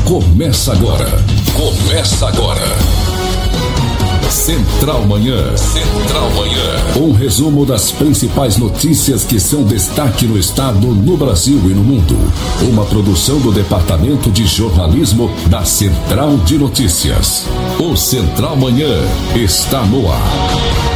Começa agora. Central Manhã. Central Manhã. Um resumo das principais notícias que são destaque no estado, no Brasil e no mundo. Uma produção do Departamento de Jornalismo da Central de Notícias. O Central Manhã está no ar.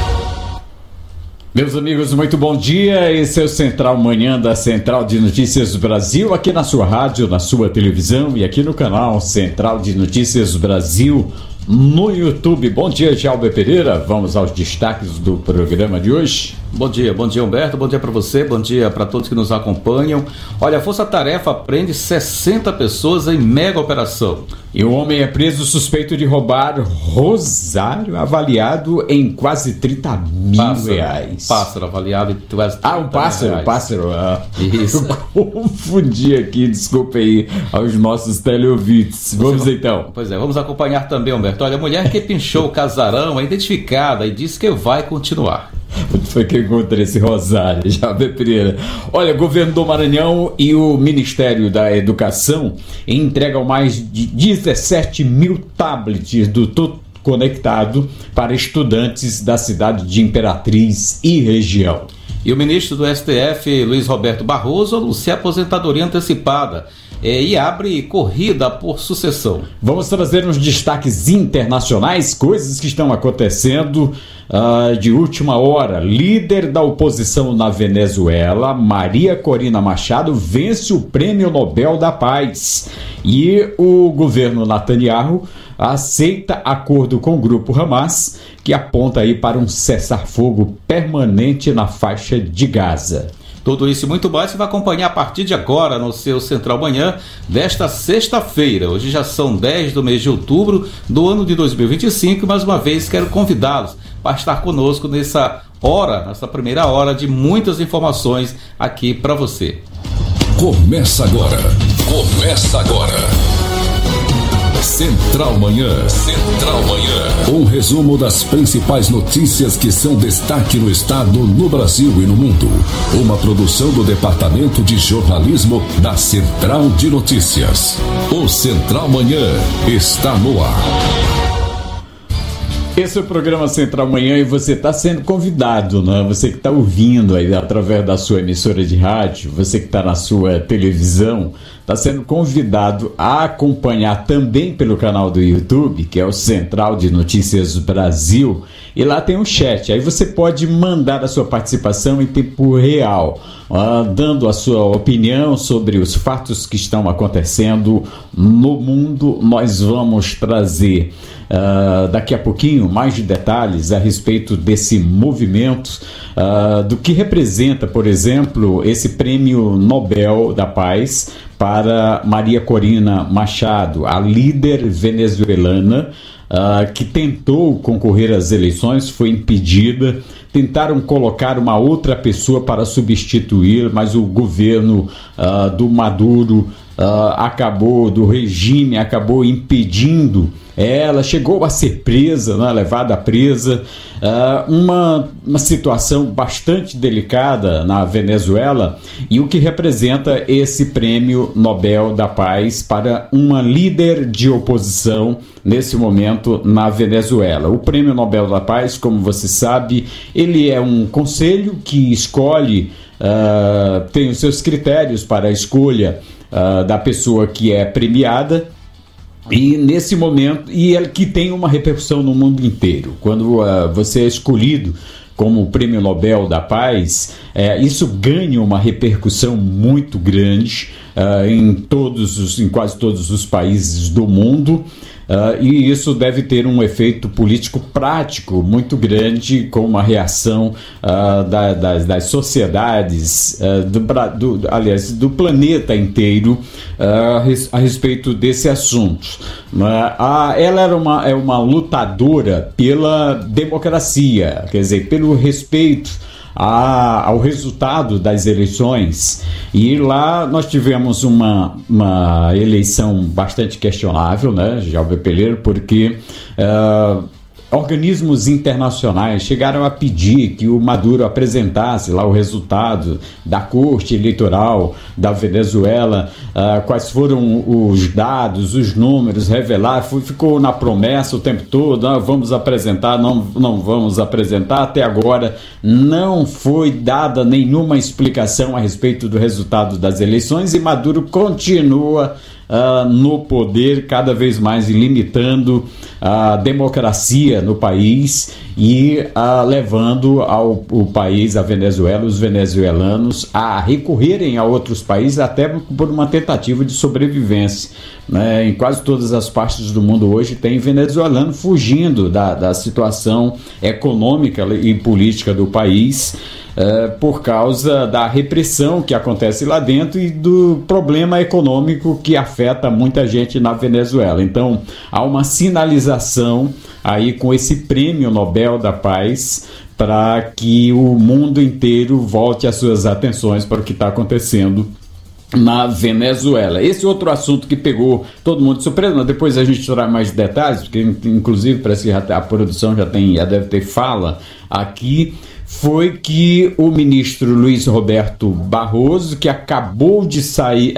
Meus amigos, muito bom dia. Esse é o Central Manhã da Central de Notícias do Brasil, aqui na sua rádio, na sua televisão e aqui no canal Central de Notícias do Brasil no YouTube. Bom dia, Jalber Pereira. Vamos aos destaques do programa de hoje. Bom dia Humberto, bom dia para você, bom dia para todos que nos acompanham. Olha, a Força Tarefa prende 60 pessoas em mega operação. E o homem é preso suspeito de roubar rosário avaliado em quase 30 mil reais. Pássaro avaliado em quase 30 um pássaro, reais. Pássaro. Isso. Eu confundi aqui, desculpa aí aos nossos teleouvintes. Vamos então. Pois é, vamos acompanhar também, Humberto. Olha, a mulher que pinchou o casarão é identificada e disse que vai continuar. Onde foi que eu encontrei esse rosário, Jalber Pereira? Olha, o governo do Maranhão e o Ministério da Educação entregam mais de 17 mil tablets do Tudo Conectado para estudantes da cidade de Imperatriz e região. E o ministro do STF, Luiz Roberto Barroso, anuncia aposentadoria antecipada e abre corrida por sucessão. Vamos trazer uns destaques internacionais, coisas que estão acontecendo de última hora. Líder da oposição na Venezuela, Maria Corina Machado, vence o Prêmio Nobel da Paz. E o governo Netanyahu aceita acordo com o grupo Hamas, que aponta aí para um cessar-fogo permanente na faixa de Gaza. Tudo isso e muito mais você vai acompanhar a partir de agora no seu Central Manhã desta sexta-feira. Hoje já são 10 do mês de outubro do ano de 2025. Mais uma vez quero convidá-los para estar conosco nessa primeira hora de muitas informações aqui para você. Começa agora. Central Manhã. Central Manhã. Um resumo das principais notícias que são destaque no estado, no Brasil e no mundo. Uma produção do Departamento de Jornalismo da Central de Notícias. O Central Manhã está no ar. Esse é o programa Central Manhã e você está sendo convidado, né? Você que está ouvindo aí através da sua emissora de rádio, você que está na sua televisão, está sendo convidado a acompanhar também pelo canal do YouTube, que é o Central de Notícias Brasil, e lá tem um chat. Aí você pode mandar a sua participação em tempo real, dando a sua opinião sobre os fatos que estão acontecendo no mundo. Nós vamos trazer daqui a pouquinho mais de detalhes a respeito desse movimento, do que representa, por exemplo, esse Prêmio Nobel da Paz para Maria Corina Machado, a líder venezuelana que tentou concorrer às eleições, foi impedida. Tentaram colocar uma outra pessoa para substituir, mas o governo do Maduro do regime acabou impedindo. Ela chegou a ser presa, né, levada presa. Uma situação bastante delicada na Venezuela, e o que representa esse Prêmio Nobel da Paz para uma líder de oposição nesse momento na Venezuela. O Prêmio Nobel da Paz, como você sabe, ele é um conselho que escolhe, tem os seus critérios para a escolha da pessoa que é premiada. E nesse momento, e ele que tem uma repercussão no mundo inteiro. Quando você é escolhido como o Prêmio Nobel da Paz, isso ganha uma repercussão muito grande em quase todos os países do mundo. E isso deve ter um efeito político prático muito grande, com uma reação das sociedades, do planeta inteiro, a respeito desse assunto. Ela é uma lutadora pela democracia, quer dizer, pelo respeito ao resultado das eleições, e lá nós tivemos uma eleição bastante questionável, né, Jalber Pereira, porque organismos internacionais chegaram a pedir que o Maduro apresentasse lá o resultado da Corte Eleitoral da Venezuela, quais foram os dados, os números, revelar, ficou na promessa o tempo todo, vamos apresentar, não vamos apresentar. Até agora não foi dada nenhuma explicação a respeito do resultado das eleições e Maduro continua no poder, cada vez mais limitando a democracia no país e levando o país, a Venezuela, os venezuelanos a recorrerem a outros países até por uma tentativa de sobrevivência. Em quase todas as partes do mundo hoje tem venezuelano fugindo da situação econômica e política do país, por causa da repressão que acontece lá dentro e do problema econômico que afeta muita gente na Venezuela. Então há uma sinalização aí com esse prêmio Nobel da Paz para que o mundo inteiro volte as suas atenções para o que está acontecendo na Venezuela. Esse outro assunto que pegou todo mundo de surpresa, mas depois a gente traz mais detalhes, porque inclusive parece que a produção já deve ter fala aqui, foi que o ministro Luiz Roberto Barroso, que acabou de sair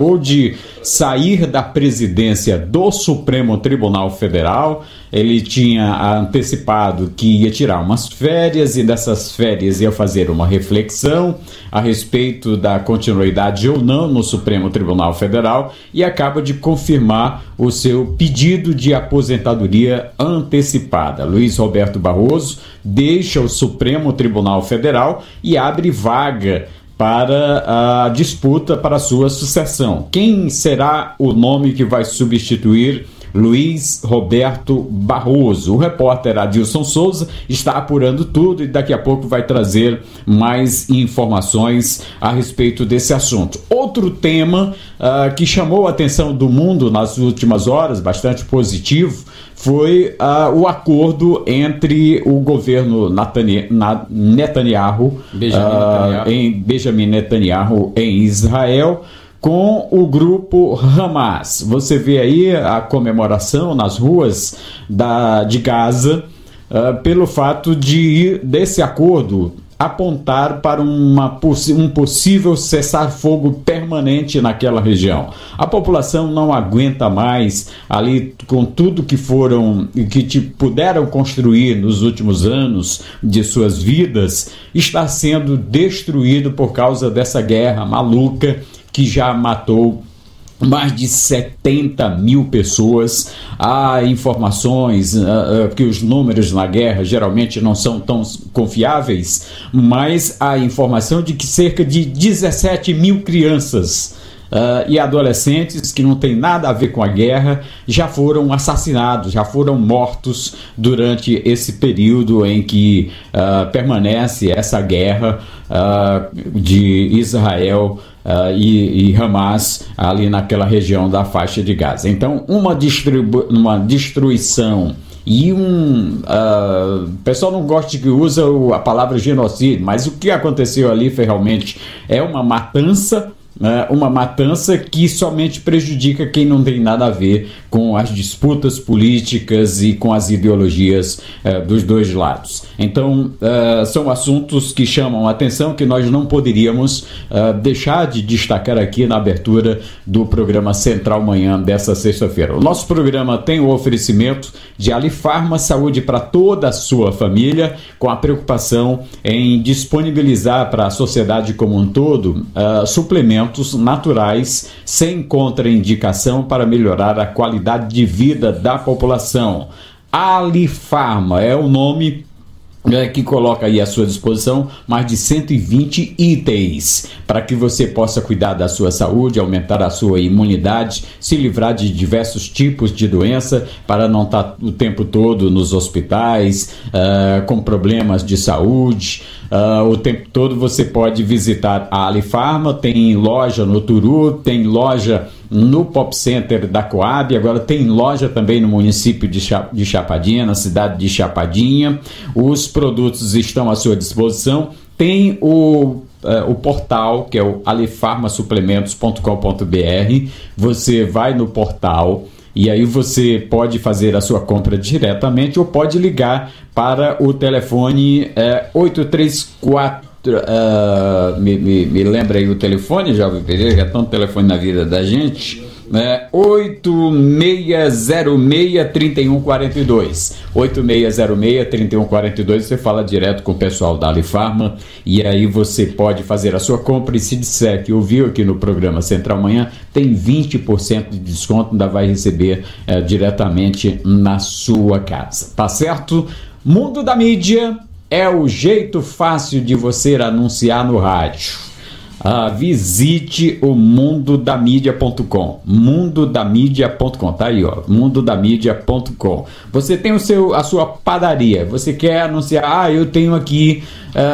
da presidência do Supremo Tribunal Federal, ele tinha antecipado que ia tirar umas férias e dessas férias ia fazer uma reflexão a respeito da continuidade ou não no Supremo Tribunal Federal e acaba de confirmar o seu pedido de aposentadoria antecipada. Luiz Roberto Barroso deixa o Supremo Tribunal Federal e abre vaga para a disputa para a sua sucessão. Quem será o nome que vai substituir Luiz Roberto Barroso? O repórter Adilson Souza está apurando tudo e daqui a pouco vai trazer mais informações a respeito desse assunto. Outro tema que chamou a atenção do mundo nas últimas horas, bastante positivo, foi o acordo entre o governo Benjamin Netanyahu em Israel com o grupo Hamas. Você vê aí a comemoração nas ruas de Gaza pelo fato desse acordo apontar para um possível cessar-fogo permanente naquela região. A população não aguenta mais ali com tudo que puderam construir nos últimos anos de suas vidas, está sendo destruído por causa dessa guerra maluca que já matou mais de 70 mil pessoas. Há informações que os números na guerra geralmente não são tão confiáveis, mas há informação de que cerca de 17 mil crianças e adolescentes que não tem nada a ver com a guerra já foram assassinados, já foram mortos durante esse período em que permanece essa guerra de Israel e Hamas ali naquela região da faixa de Gaza. Então, uma destruição e o pessoal não gosta que usa a palavra genocídio, mas o que aconteceu ali foi realmente uma matança que somente prejudica quem não tem nada a ver com as disputas políticas e com as ideologias dos dois lados. Então, são assuntos que chamam a atenção, que nós não poderíamos deixar de destacar aqui na abertura do programa Central Manhã dessa sexta-feira. O nosso programa tem o oferecimento de Alifarma, saúde para toda a sua família, com a preocupação em disponibilizar para a sociedade como um todo suplementos naturais sem contraindicação para melhorar a qualidade de vida da população. Alifarma é o nome que coloca aí à sua disposição mais de 120 itens para que você possa cuidar da sua saúde, aumentar a sua imunidade, se livrar de diversos tipos de doença, para não estar o tempo todo nos hospitais com problemas de saúde. O tempo todo você pode visitar a Alifarma. Tem loja no Turu, tem loja no Pop Center da Coab, agora tem loja também no município de Chapadinha, na cidade de Chapadinha. Os produtos estão à sua disposição. Tem o portal, que é o alifarmasuplementos.com.br. Você vai no portal E aí você pode fazer a sua compra diretamente ou pode ligar para o telefone 834. Me lembra aí o telefone, Jovem Pereira, que é tanto telefone na vida da gente. 8606-3142 8606-3142. Você fala direto com o pessoal da Alifarma e aí você pode fazer a sua compra, e se disser que ouviu aqui no programa Central Manhã, tem 20% de desconto, ainda vai receber diretamente na sua casa, tá certo? Mundo da Mídia é o jeito fácil de você anunciar no rádio. Visite o mundodamídia.com. Mundodamídia.com, tá aí, ó. Mundodamídia.com. Você tem a sua padaria. Você quer anunciar? Eu tenho aqui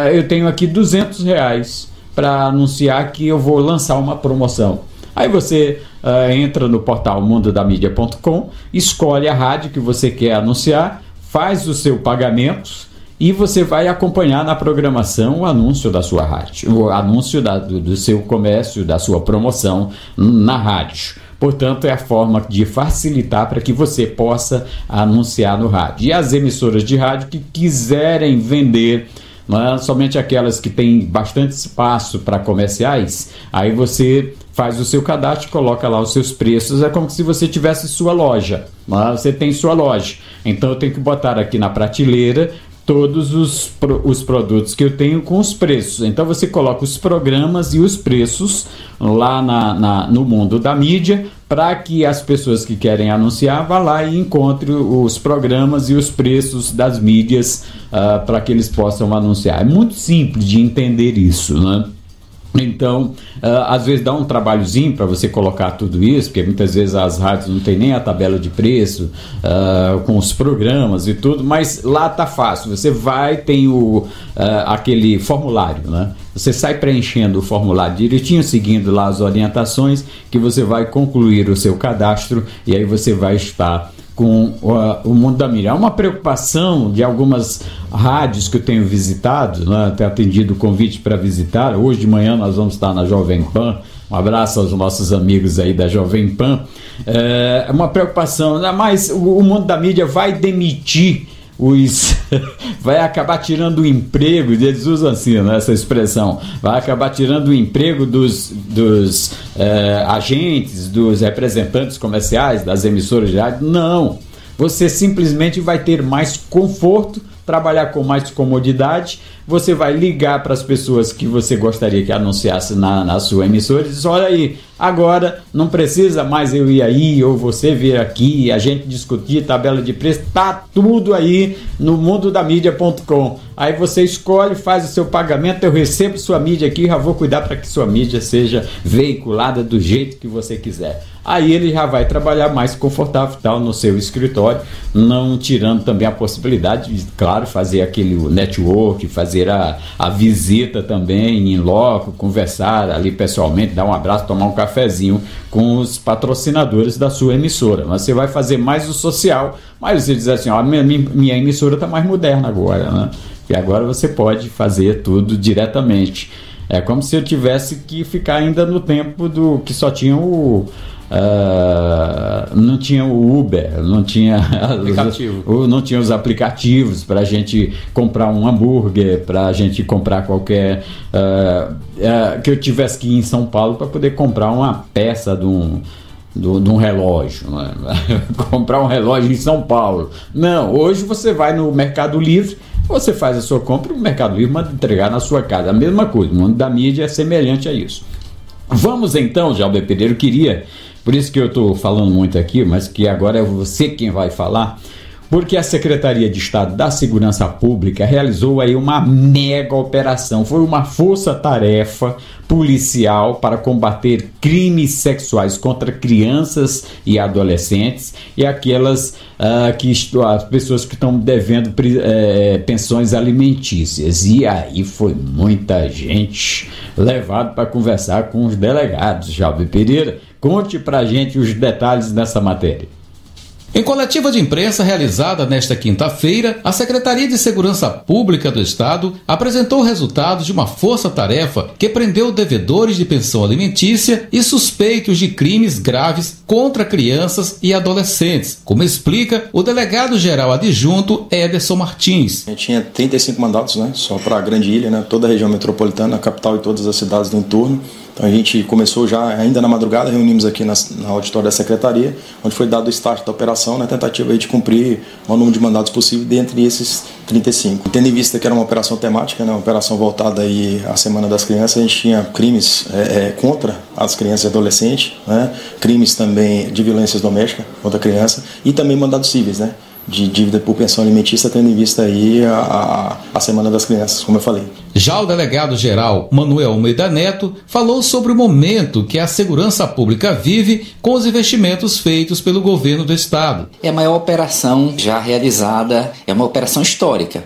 R$200 para anunciar que eu vou lançar uma promoção. Aí você entra no portal mundodamídia.com, escolhe a rádio que você quer anunciar, faz o seu pagamento e você vai acompanhar na programação o anúncio da sua rádio, o anúncio do seu comércio, da sua promoção na rádio. Portanto, é a forma de facilitar para que você possa anunciar no rádio. E as emissoras de rádio que quiserem vender, somente aquelas que têm bastante espaço para comerciais, aí você faz o seu cadastro, coloca lá os seus preços, é como se você tivesse sua loja, você tem sua loja. Então eu tenho que botar aqui na prateleira todos os produtos que eu tenho com os preços. Então você coloca os programas e os preços lá no Mundo da Mídia, para que as pessoas que querem anunciar vá lá e encontre os programas e os preços das mídias para que eles possam anunciar. É muito simples de entender isso, né? Então, às vezes dá um trabalhozinho para você colocar tudo isso, porque muitas vezes as rádios não tem nem a tabela de preço com os programas e tudo, mas lá tá fácil. Você tem aquele formulário, né? Você sai preenchendo o formulário direitinho, seguindo lá as orientações, que você vai concluir o seu cadastro e aí você vai estar com o Mundo da Mídia. É uma preocupação de algumas rádios que eu tenho visitado, né? Tenho atendido o convite para visitar. Hoje de manhã nós vamos estar na Jovem Pan. Um abraço aos nossos amigos aí da Jovem Pan. É uma preocupação, mas o Mundo da Mídia vai demitir vai acabar tirando o emprego, eles usam assim, né, essa expressão, vai acabar tirando o emprego dos agentes, dos representantes comerciais, das emissoras de rádio. Não, você simplesmente vai ter mais conforto, trabalhar com mais comodidade. Você vai ligar para as pessoas que você gostaria que anunciasse na sua emissora e diz: olha aí, agora não precisa mais eu ir aí ou você vir aqui, a gente discutir tabela de preço, tá tudo aí no mundodamídia.com. Aí você escolhe, faz o seu pagamento, eu recebo sua mídia aqui, já vou cuidar para que sua mídia seja veiculada do jeito que você quiser. Aí ele já vai trabalhar mais confortável tal, no seu escritório, não tirando também a possibilidade de, claro, fazer aquele network, fazer a visita também em loco, conversar ali pessoalmente, dar um abraço, tomar um cafezinho com os patrocinadores da sua emissora. Mas você vai fazer mais o social, mas você diz assim: ó, minha emissora está mais moderna agora, né? E agora você pode fazer tudo diretamente. É como se eu tivesse que ficar ainda no tempo do que só tinha não tinha o Uber, não tinha não tinha os aplicativos para a gente comprar um hambúrguer, para a gente comprar qualquer que eu tivesse que ir em São Paulo para poder comprar uma peça de um relógio, né? Comprar um relógio em São Paulo. Não, hoje você vai no Mercado Livre, você faz a sua compra, o Mercado Livre manda entregar na sua casa. A mesma coisa, o Mundo da Mídia é semelhante a isso. Vamos então, Jalber Pereira, por isso que eu estou falando muito aqui, mas que agora é você quem vai falar, porque a Secretaria de Estado da Segurança Pública realizou aí uma mega operação. Foi uma força-tarefa policial para combater crimes sexuais contra crianças e adolescentes e aquelas as pessoas que estão devendo pensões alimentícias. E aí foi muita gente levada para conversar com os delegados. Jalber Pereira, conte pra gente os detalhes dessa matéria. Em coletiva de imprensa realizada nesta quinta-feira, a Secretaria de Segurança Pública do Estado apresentou resultados de uma força-tarefa que prendeu devedores de pensão alimentícia e suspeitos de crimes graves contra crianças e adolescentes, como explica o delegado-geral adjunto Ederson Martins. A gente tinha 35 mandados, só para a Grande Ilha, toda a região metropolitana, a capital e todas as cidades do entorno. Então a gente começou já, ainda na madrugada, reunimos aqui na auditória da Secretaria, onde foi dado o start da operação, na tentativa de cumprir o número de mandados possível dentre esses 35. Tendo em vista que era uma operação temática, uma operação voltada aí à Semana das Crianças, a gente tinha crimes contra as crianças e adolescentes, crimes também de violências domésticas contra a criança e também mandados cíveis, de dívida por pensão alimentícia, tendo em vista aí a Semana das Crianças, como eu falei. Já o delegado-geral Manuel Almeida Neto falou sobre o momento que a segurança pública vive com os investimentos feitos pelo governo do Estado. É a maior operação já realizada, é uma operação histórica,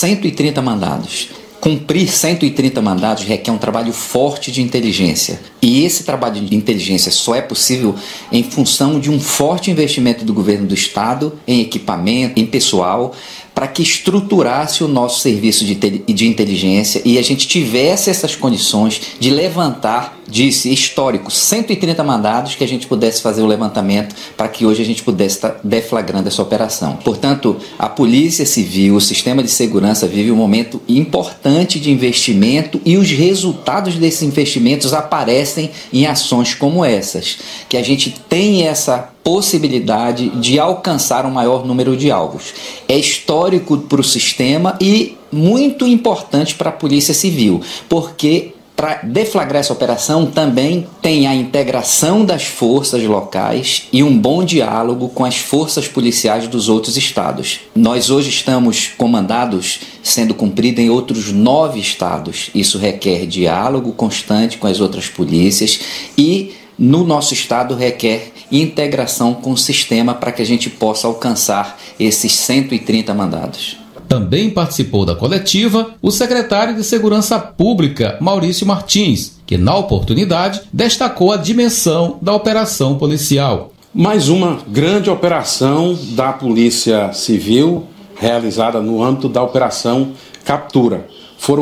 130 mandados. Cumprir 130 mandados requer um trabalho forte de inteligência. E esse trabalho de inteligência só é possível em função de um forte investimento do governo do Estado em equipamento, em pessoal, para que estruturasse o nosso serviço de inteligência e a gente tivesse essas condições de levantar, disse histórico, 130 mandados, que a gente pudesse fazer o levantamento para que hoje a gente pudesse estar deflagrando essa operação. Portanto, a Polícia Civil, o sistema de segurança vive um momento importante de investimento e os resultados desses investimentos aparecem em ações como essas, que a gente tem essa possibilidade de alcançar um maior número de alvos. É histórico para o sistema e muito importante para a Polícia Civil, porque para deflagrar essa operação também tem a integração das forças locais e um bom diálogo com as forças policiais dos outros estados. Nós hoje estamos comandados sendo cumprido em outros 9 estados. Isso requer diálogo constante com as outras polícias e no nosso estado requer integração com o sistema para que a gente possa alcançar esses 130 mandados. Também participou da coletiva o secretário de Segurança Pública, Maurício Martins, que na oportunidade destacou a dimensão da operação policial. Mais uma grande operação da Polícia Civil realizada no âmbito da Operação Captura. Foram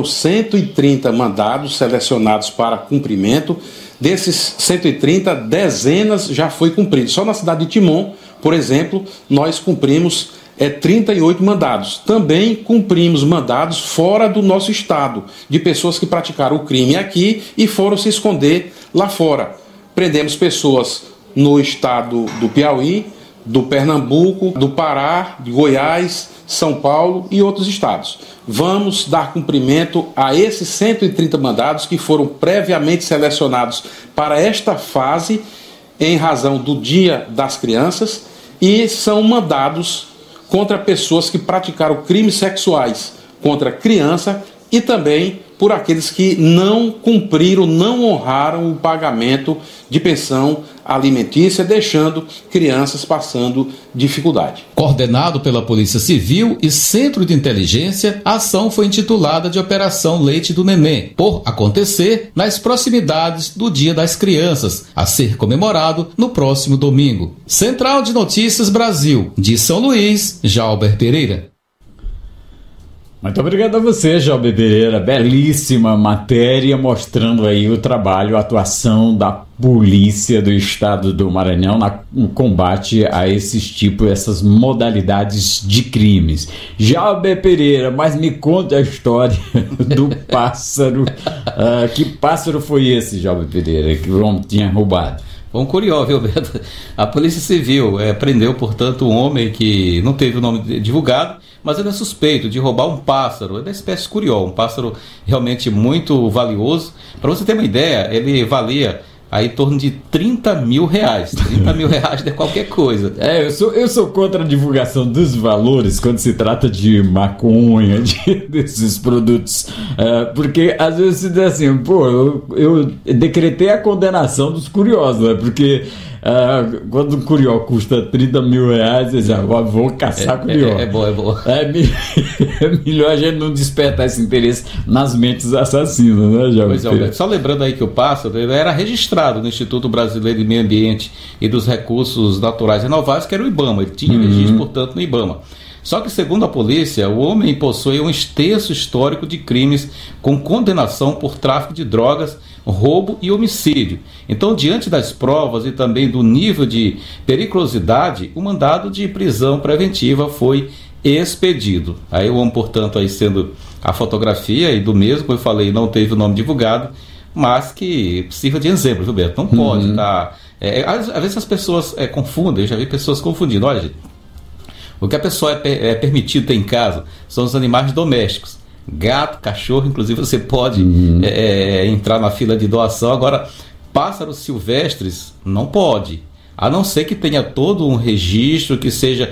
130 mandados selecionados para cumprimento. Desses 130, dezenas já foi cumprido. Só na cidade de Timon, por exemplo, nós cumprimos 38 mandados. Também cumprimos mandados fora do nosso estado, de pessoas que praticaram o crime aqui e foram se esconder lá fora. Prendemos pessoas no estado do Piauí, do Pernambuco, do Pará, de Goiás, São Paulo e outros estados. Vamos dar cumprimento a esses 130 mandados que foram previamente selecionados para esta fase em razão do Dia das Crianças e são mandados contra pessoas que praticaram crimes sexuais contra criança e também por aqueles que não cumpriram, não honraram o pagamento de pensão alimentícia, deixando crianças passando dificuldade. Coordenado pela Polícia Civil e Centro de Inteligência, a ação foi intitulada de Operação Leite do Neném, por acontecer nas proximidades do Dia das Crianças, a ser comemorado no próximo domingo. Central de Notícias Brasil, de São Luís, Jalber Pereira. Muito obrigado a você, Jalber Pereira. Belíssima matéria mostrando aí o trabalho, a atuação da Polícia do Estado do Maranhão no combate a essas modalidades de crimes. Jalber Pereira, mas me conta a história do pássaro. Que pássaro foi esse, Jalber Pereira, que o homem tinha roubado? Foi um curioso, viu, Beto? A Polícia Civil prendeu, portanto, um homem que não teve o nome divulgado, mas ele é suspeito de roubar um pássaro, é da espécie curió, um pássaro realmente muito valioso. Para você ter uma ideia, ele valia aí em torno de 30 mil reais. 30 mil reais não é qualquer coisa. Eu sou contra a divulgação dos valores quando se trata de maconha, desses produtos. Porque às vezes se diz assim, eu decretei a condenação dos curiosos, porque Quando um curió custa 30 mil reais, eu já vou caçar curió. É bom. É melhor a gente não despertar esse interesse nas mentes assassinas, né, Jovem? Pois é, Alberto, só lembrando aí que o pássaro era registrado no Instituto Brasileiro de Meio Ambiente e dos Recursos Naturais Renováveis, que era o IBAMA. Ele tinha registro, portanto, no IBAMA. Só que, segundo a polícia, o homem possui um extenso histórico de crimes com condenação por tráfico de drogas, roubo e homicídio. Então, diante das provas e também do nível de periculosidade, o mandado de prisão preventiva foi expedido. Aí o homem, portanto, aí sendo a fotografia e do mesmo, como eu falei, não teve o nome divulgado, mas que sirva de exemplo, viu, Beto? Não pode estar... às vezes as pessoas confundem, eu já vi pessoas confundindo. Olha, gente, o que a pessoa é permitido ter em casa são os animais domésticos. Gato, cachorro, inclusive você pode entrar na fila de doação. Agora, pássaros silvestres não pode. A não ser que tenha todo um registro, que seja...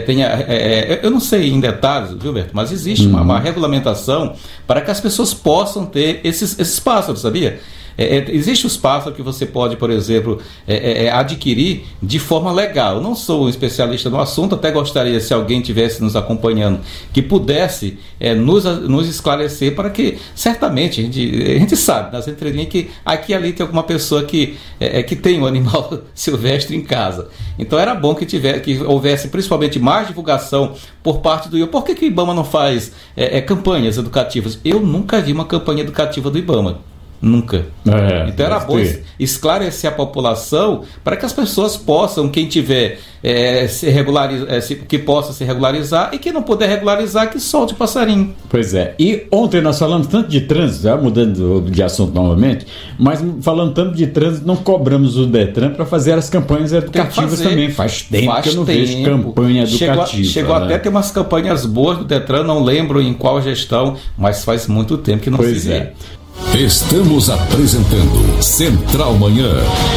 eu não sei em detalhes, viu, Berto? Mas existe uma regulamentação para que as pessoas possam ter esses pássaros, sabia? Existem os pássaros que você pode, por exemplo, adquirir de forma legal. Eu não sou um especialista no assunto, até gostaria, se alguém estivesse nos acompanhando, que pudesse nos esclarecer, para que, certamente, a gente sabe, nas entrelinhas, que aqui e ali tem alguma pessoa que tem um animal silvestre em casa. Então era bom que houvesse principalmente mais divulgação por parte do IBAMA. Por que o IBAMA não faz campanhas educativas? Eu nunca vi uma campanha educativa do IBAMA. Nunca. Então era bom esclarecer a população para que as pessoas possam, quem tiver que possa se regularizar, e quem não puder regularizar, que solte o passarinho. Pois é. E ontem nós falamos tanto de trânsito, mudando de assunto novamente, mas falando tanto de trânsito, não cobramos o Detran para fazer as campanhas educativas também. Faz tempo que eu não vejo campanha educativa. Chegou até a ter umas campanhas boas do Detran, não lembro em qual gestão, mas faz muito tempo que não se vê. Estamos apresentando Central Manhã.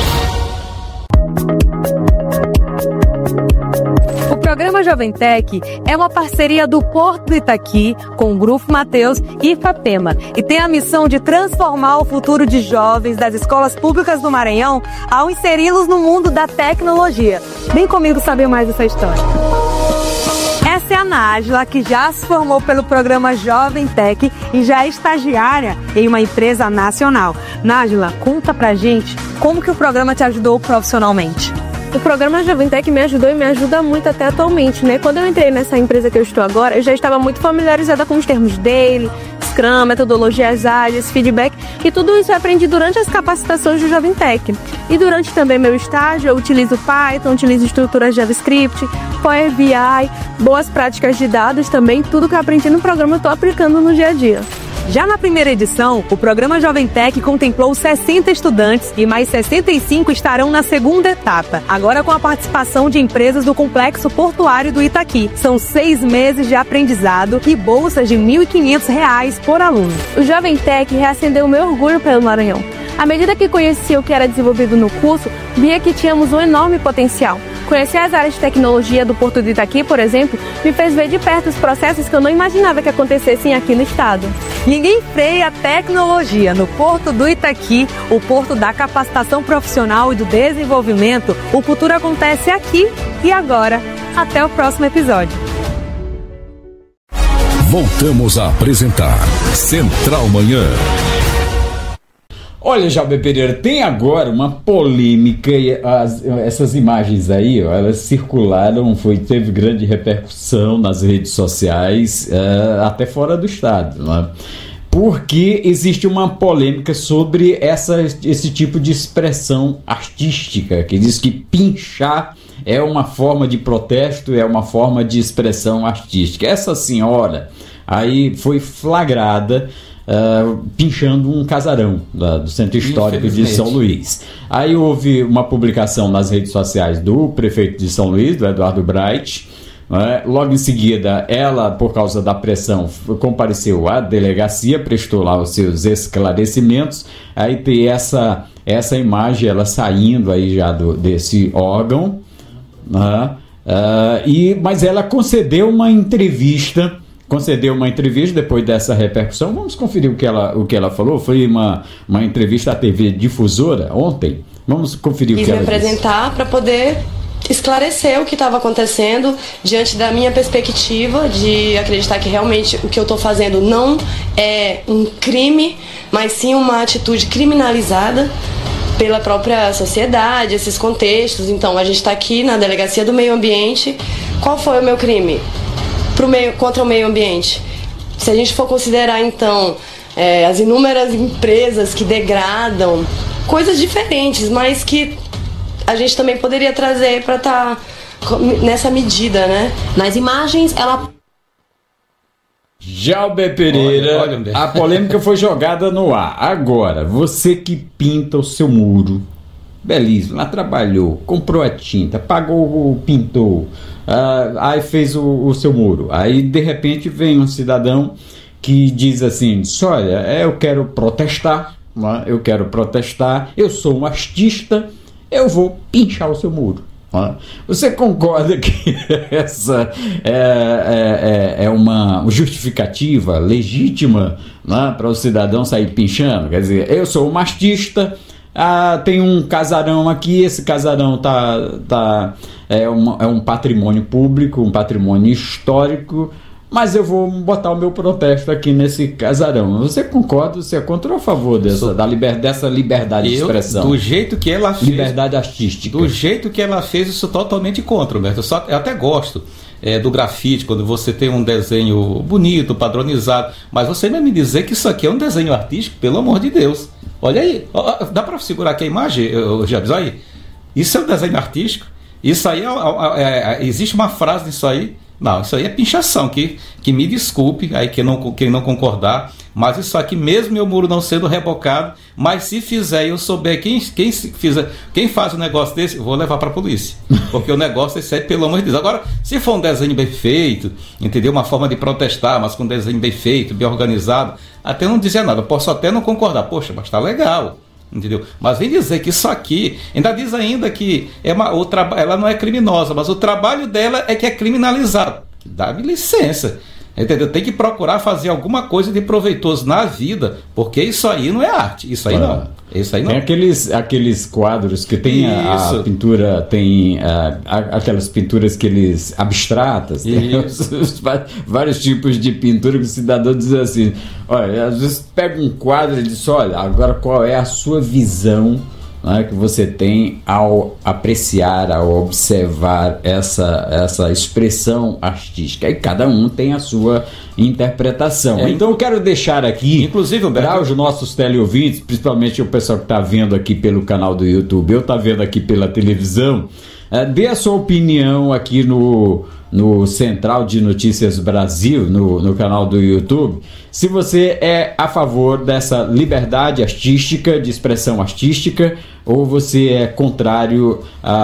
O programa Jovem Tech é uma parceria do Porto do Itaqui com o Grupo Mateus e Ifapema, e tem a missão de transformar o futuro de jovens das escolas públicas do Maranhão ao inseri-los no mundo da tecnologia. Vem comigo saber mais dessa história. Essa é a Nájila, que já se formou pelo programa Jovem Tech e já é estagiária em uma empresa nacional. Nájila, conta pra gente como que o programa te ajudou profissionalmente. O programa Jovem Tech me ajudou e me ajuda muito até atualmente, né? Quando eu entrei nessa empresa que eu estou agora, eu já estava muito familiarizada com os termos Daily, Scrum, metodologias ágeis, feedback, e tudo isso eu aprendi durante as capacitações do Jovem Tech. E durante também meu estágio, eu utilizo Python, utilizo estruturas JavaScript, Power BI, boas práticas de dados também, tudo que eu aprendi no programa eu estou aplicando no dia a dia. Já na primeira edição, o programa Jovem Tech contemplou 60 estudantes e mais 65 estarão na segunda etapa, agora com a participação de empresas do Complexo Portuário do Itaqui. São 6 meses de aprendizado e bolsas de R$ 1.500 por aluno. O Jovem Tech reacendeu o meu orgulho pelo Maranhão. À medida que conhecia o que era desenvolvido no curso, via que tínhamos um enorme potencial. Conhecer as áreas de tecnologia do Porto do Itaqui, por exemplo, me fez ver de perto os processos que eu não imaginava que acontecessem aqui no estado. Ninguém freia a tecnologia. No Porto do Itaqui, o porto da capacitação profissional e do desenvolvimento, o futuro acontece aqui e agora. Até o próximo episódio. Voltamos a apresentar Central Manhã. Olha, Jalber Pereira, tem agora uma polêmica, essas imagens aí, elas circularam, teve grande repercussão nas redes sociais, até fora do estado, né? Porque existe uma polêmica sobre esse tipo de expressão artística, que diz que pinchar é uma forma de protesto, é uma forma de expressão artística. Essa senhora aí foi flagrada pinchando um casarão do Centro Histórico de São Luís. Aí houve uma publicação nas redes sociais do prefeito de São Luís, do Eduardo Bright, né? Logo em seguida, ela, por causa da pressão, compareceu à delegacia, prestou lá os seus esclarecimentos. Aí tem essa imagem, ela saindo aí já desse órgão, né? Mas ela concedeu uma entrevista depois dessa repercussão. Vamos conferir o que ela falou. Foi uma entrevista à TV Difusora ontem, Vamos conferir o que ela disse. Quis me apresentar para poder esclarecer o que estava acontecendo diante da minha perspectiva de acreditar que realmente o que eu estou fazendo não é um crime, mas sim uma atitude criminalizada pela própria sociedade, esses contextos. Então, a gente está aqui na Delegacia do Meio Ambiente. Qual foi o meu crime contra o meio ambiente? Se a gente for considerar, então, as inúmeras empresas que degradam, coisas diferentes, mas que a gente também poderia trazer para estar nessa medida, né? Nas imagens, ela... Jalber Pereira, olha, a polêmica foi jogada no ar. Agora, você que pinta o seu muro, belíssimo, lá trabalhou, comprou a tinta, pagou, pintou, aí fez o seu muro. Aí, de repente, vem um cidadão que diz assim, olha, eu quero protestar, eu sou um artista, eu vou pinchar o seu muro. Você concorda que essa é uma justificativa legítima, né, para o cidadão sair pinchando? Quer dizer, eu sou um artista, tem um casarão aqui, esse casarão é um patrimônio público, um patrimônio histórico, mas eu vou botar o meu protesto aqui nesse casarão. Você concorda? Você é contra ou a favor dessa liberdade de expressão? Do jeito que ela fez... Liberdade artística. Do jeito que ela fez, eu sou totalmente contra, Roberto. Eu até gosto do grafite, quando você tem um desenho bonito, padronizado, mas você vai me dizer que isso aqui é um desenho artístico? Pelo amor de Deus. Olha aí. Dá para segurar aqui a imagem, Jabs? Olha aí. Isso é um desenho artístico? Isso aí existe uma frase nisso aí? Não, isso aí é pinchação, que me desculpe, aí quem não concordar, mas isso aqui, mesmo meu muro não sendo rebocado, mas se fizer e eu souber quem faz um negócio desse, eu vou levar para a polícia, porque o negócio esse aí, pelo amor de Deus. Agora, se for um desenho bem feito, entendeu? Uma forma de protestar, mas com um desenho bem feito, bem organizado, até não dizer nada, eu posso até não concordar, poxa, mas tá legal. Entendeu? Mas vem dizer que isso aqui, ainda diz ainda que ela não é criminosa, mas o trabalho dela é que é criminalizado. Dá-me licença, entendeu? Tem que procurar fazer alguma coisa de proveitoso na vida, porque isso aí não é arte, isso aí não. Isso aí não. Tem aqueles quadros que tem a pintura, tem aquelas pinturas que eles abstratas, tem vários tipos de pintura que o cidadão diz assim, olha, às vezes pega um quadro e diz, olha, agora qual é a sua visão, né, que você tem ao apreciar, ao observar essa expressão artística, e cada um tem a sua interpretação. Então eu quero deixar aqui, inclusive, para os nossos teleouvintes, principalmente o pessoal que está vendo aqui pelo canal do YouTube, eu está vendo aqui pela televisão, dê a sua opinião aqui no Central de Notícias Brasil, no canal do YouTube, se você é a favor dessa liberdade artística, de expressão artística, ou você é contrário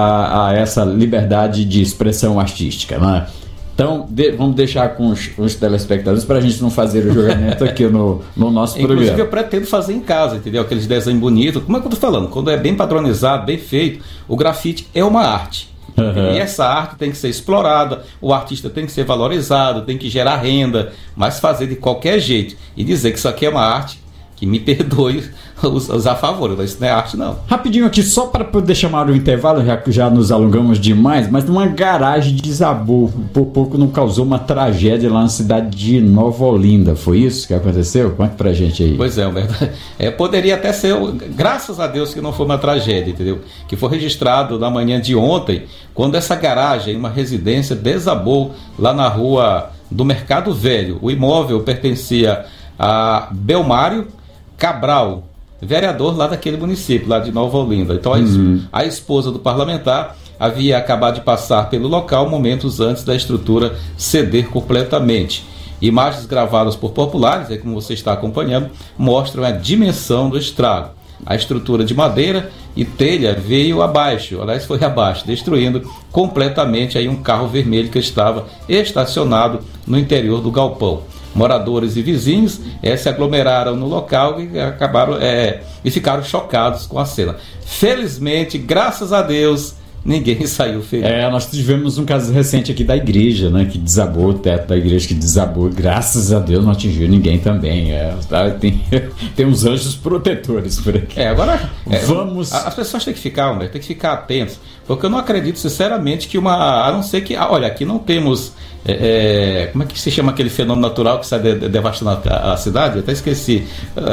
a essa liberdade de expressão artística, né? Então, vamos deixar com os telespectadores para a gente não fazer o julgamento aqui no nosso programa. Inclusive, eu pretendo fazer em casa, entendeu? Aqueles desenhos bonitos. Como é que eu estou falando? Quando é bem padronizado, bem feito, o grafite é uma arte. E essa arte tem que ser explorada, o artista tem que ser valorizado, tem que gerar renda, mas fazer de qualquer jeito e dizer que isso aqui é uma arte, que me perdoe os a favor, mas isso não é arte não. Rapidinho aqui, só para poder chamar o intervalo, já que já nos alongamos demais, mas uma garagem desabou, por pouco não causou uma tragédia lá na cidade de Nova Olinda, foi isso que aconteceu? Conta pra gente aí. Pois é, poderia até ser, graças a Deus que não foi uma tragédia, entendeu? Que foi registrado na manhã de ontem, quando essa garagem, uma residência, desabou lá na rua do Mercado Velho. O imóvel pertencia a Belmário Cabral, vereador lá daquele município, lá de Nova Olinda. Então a esposa do parlamentar havia acabado de passar pelo local momentos antes da estrutura ceder completamente. Imagens gravadas por populares, como você está acompanhando, mostram a dimensão do estrago. A estrutura de madeira e telha veio abaixo, aliás foi abaixo, destruindo completamente aí um carro vermelho que estava estacionado no interior do galpão. Moradores e vizinhos se aglomeraram no local e acabaram e ficaram chocados com a cena. Felizmente, graças a Deus, ninguém saiu ferido. Nós tivemos um caso recente aqui da igreja, né, que desabou, o teto da igreja que desabou, graças a Deus não atingiu ninguém também. Tem uns anjos protetores por aqui. Agora, vamos... As pessoas têm que ficar, Humberto, tem que ficar atentos, porque eu não acredito sinceramente que a não ser que, olha, aqui não temos, como é que se chama aquele fenômeno natural que sai devastando a cidade? Eu até esqueci.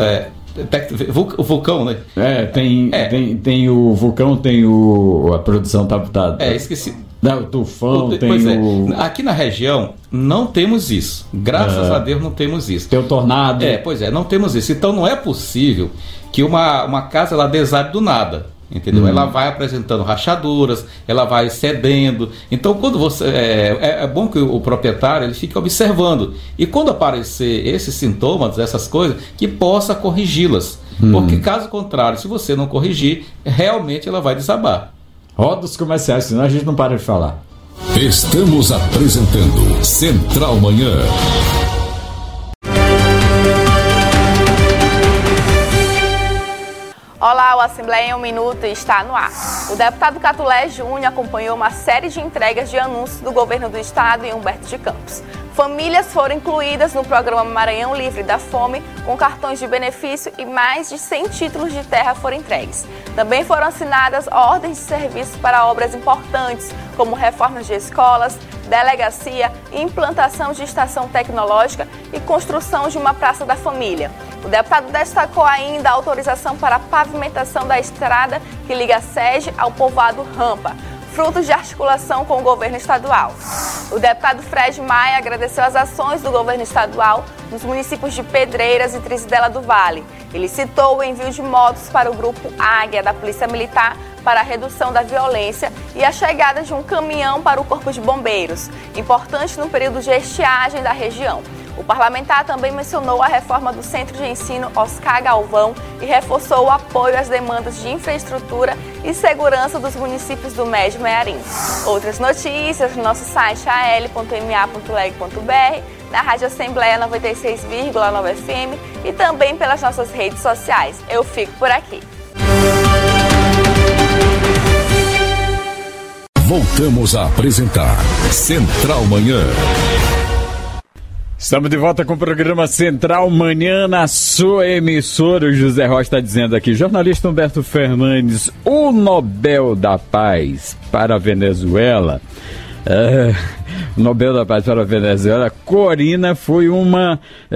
O vulcão, né? Tem o vulcão, tem a produção esqueci. O tufão, Aqui na região não temos isso. Graças a Deus não temos isso. Tem o tornado. Não temos isso. Então não é possível que uma casa ela desabe do nada. Entendeu? Ela vai apresentando rachaduras, ela vai cedendo. Então, quando você é bom que o proprietário ele fique observando. E quando aparecer esses sintomas, essas coisas, que possa corrigi-las. Porque caso contrário, se você não corrigir, realmente ela vai desabar. Roda os comerciais, senão a gente não para de falar. Estamos apresentando Central Manhã. Olá, o Assembleia em um Minuto está no ar. O deputado Catulé Júnior acompanhou uma série de entregas de anúncios do governo do estado em Humberto de Campos. Famílias foram incluídas no programa Maranhão Livre da Fome, com cartões de benefício e mais de 100 títulos de terra foram entregues. Também foram assinadas ordens de serviço para obras importantes, como reformas de escolas, delegacia, implantação de estação tecnológica e construção de uma praça da família. O deputado destacou ainda a autorização para a pavimentação da estrada que liga a sede ao povoado Rampa, frutos de articulação com o governo estadual. O deputado Fred Maia agradeceu as ações do governo estadual nos municípios de Pedreiras e Trizidela do Vale. Ele citou o envio de motos para o grupo Águia da Polícia Militar para a redução da violência e a chegada de um caminhão para o Corpo de Bombeiros, importante no período de estiagem da região. O parlamentar também mencionou a reforma do Centro de Ensino Oscar Galvão e reforçou o apoio às demandas de infraestrutura e segurança dos municípios do Médio Mearim. Outras notícias no nosso site al.ma.leg.br, na Rádio Assembleia 96,9 FM e também pelas nossas redes sociais. Eu fico por aqui. Voltamos a apresentar Central Manhã. Estamos de volta com o programa Central Manhã na sua emissora. O José Rocha está dizendo aqui, jornalista Humberto Fernandes, o Nobel da Paz para a Venezuela. Nobel da Paz para a Venezuela. Corina foi uma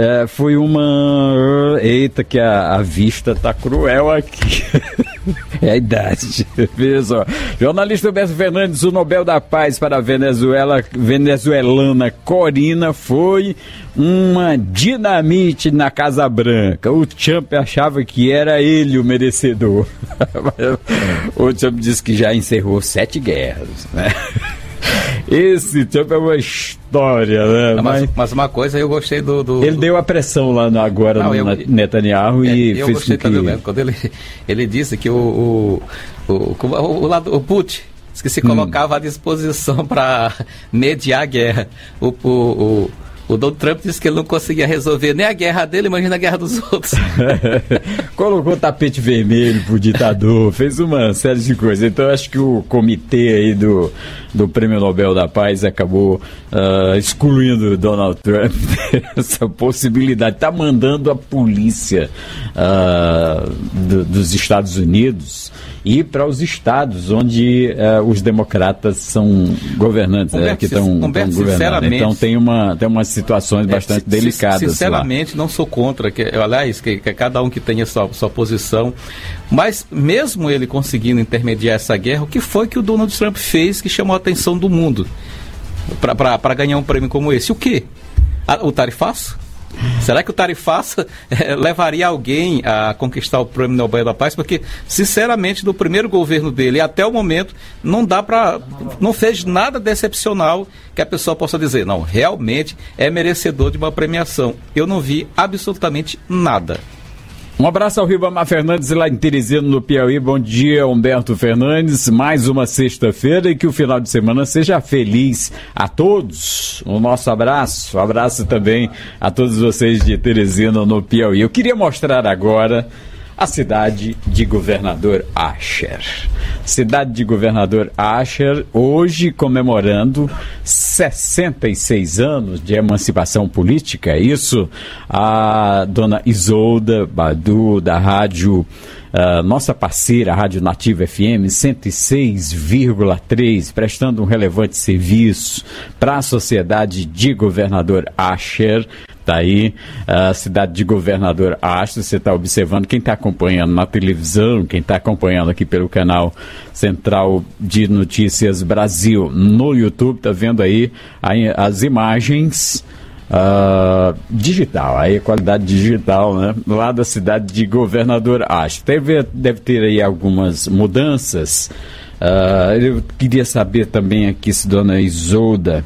eita, que a vista tá cruel aqui. É a idade. Veja só. Jornalista Humberto Fernandes, o Nobel da Paz para a venezuelana Corina foi uma dinamite na Casa Branca. O Trump achava que era ele o merecedor. O Trump disse que já encerrou 7 guerras, né? Esse Trump é uma história, né? Mas uma coisa, eu gostei do... Ele deu a pressão lá agora no Netanyahu e eu fez gostei também mesmo, quando ele disse que o Putin disse que se colocava à disposição para mediar a guerra. O Donald Trump disse que ele não conseguia resolver nem a guerra dele, imagina a guerra dos outros. Colocou tapete vermelho pro ditador, fez uma série de coisas. Então acho que o comitê aí do Prêmio Nobel da Paz acabou excluindo o Donald Trump dessa possibilidade. Está mandando a polícia dos Estados Unidos ir para os estados onde os democratas são governantes, que estão governando. Então tem umas situações bastante delicadas. Sinceramente, lá. Não sou contra, aliás, que cada um que tenha sua posição, mas mesmo ele conseguindo intermediar essa guerra, o que foi que o Donald Trump fez que chamou a atenção do mundo para ganhar um prêmio como esse? O quê? O tarifaço? Será que o tarifaço levaria alguém a conquistar o Prêmio Nobel da Paz? Porque, sinceramente, do primeiro governo dele até o momento, não fez nada decepcional que a pessoa possa dizer, não, realmente é merecedor de uma premiação. Eu não vi absolutamente nada. Um abraço ao Ribamar Fernandes lá em Teresina, no Piauí. Bom dia, Humberto Fernandes. Mais uma sexta-feira e que o final de semana seja feliz a todos. O nosso abraço. Um abraço também a todos vocês de Teresina, no Piauí. Eu queria mostrar agora a cidade de Governador Ascher. Cidade de Governador Ascher, hoje comemorando 66 anos de emancipação política, é isso? A dona Isolda Badu, da rádio, nossa parceira, a Rádio Nativa FM 106,3, prestando um relevante serviço para a sociedade de Governador Ascher. Está aí a cidade de Governador Ascher, você está observando, quem está acompanhando na televisão, quem está acompanhando aqui pelo canal Central de Notícias Brasil no YouTube, está vendo aí as imagens digital, aí a qualidade digital, né, lá da cidade de Governador Ascher. Deve ter aí algumas mudanças. Eu queria saber também aqui se dona Isolda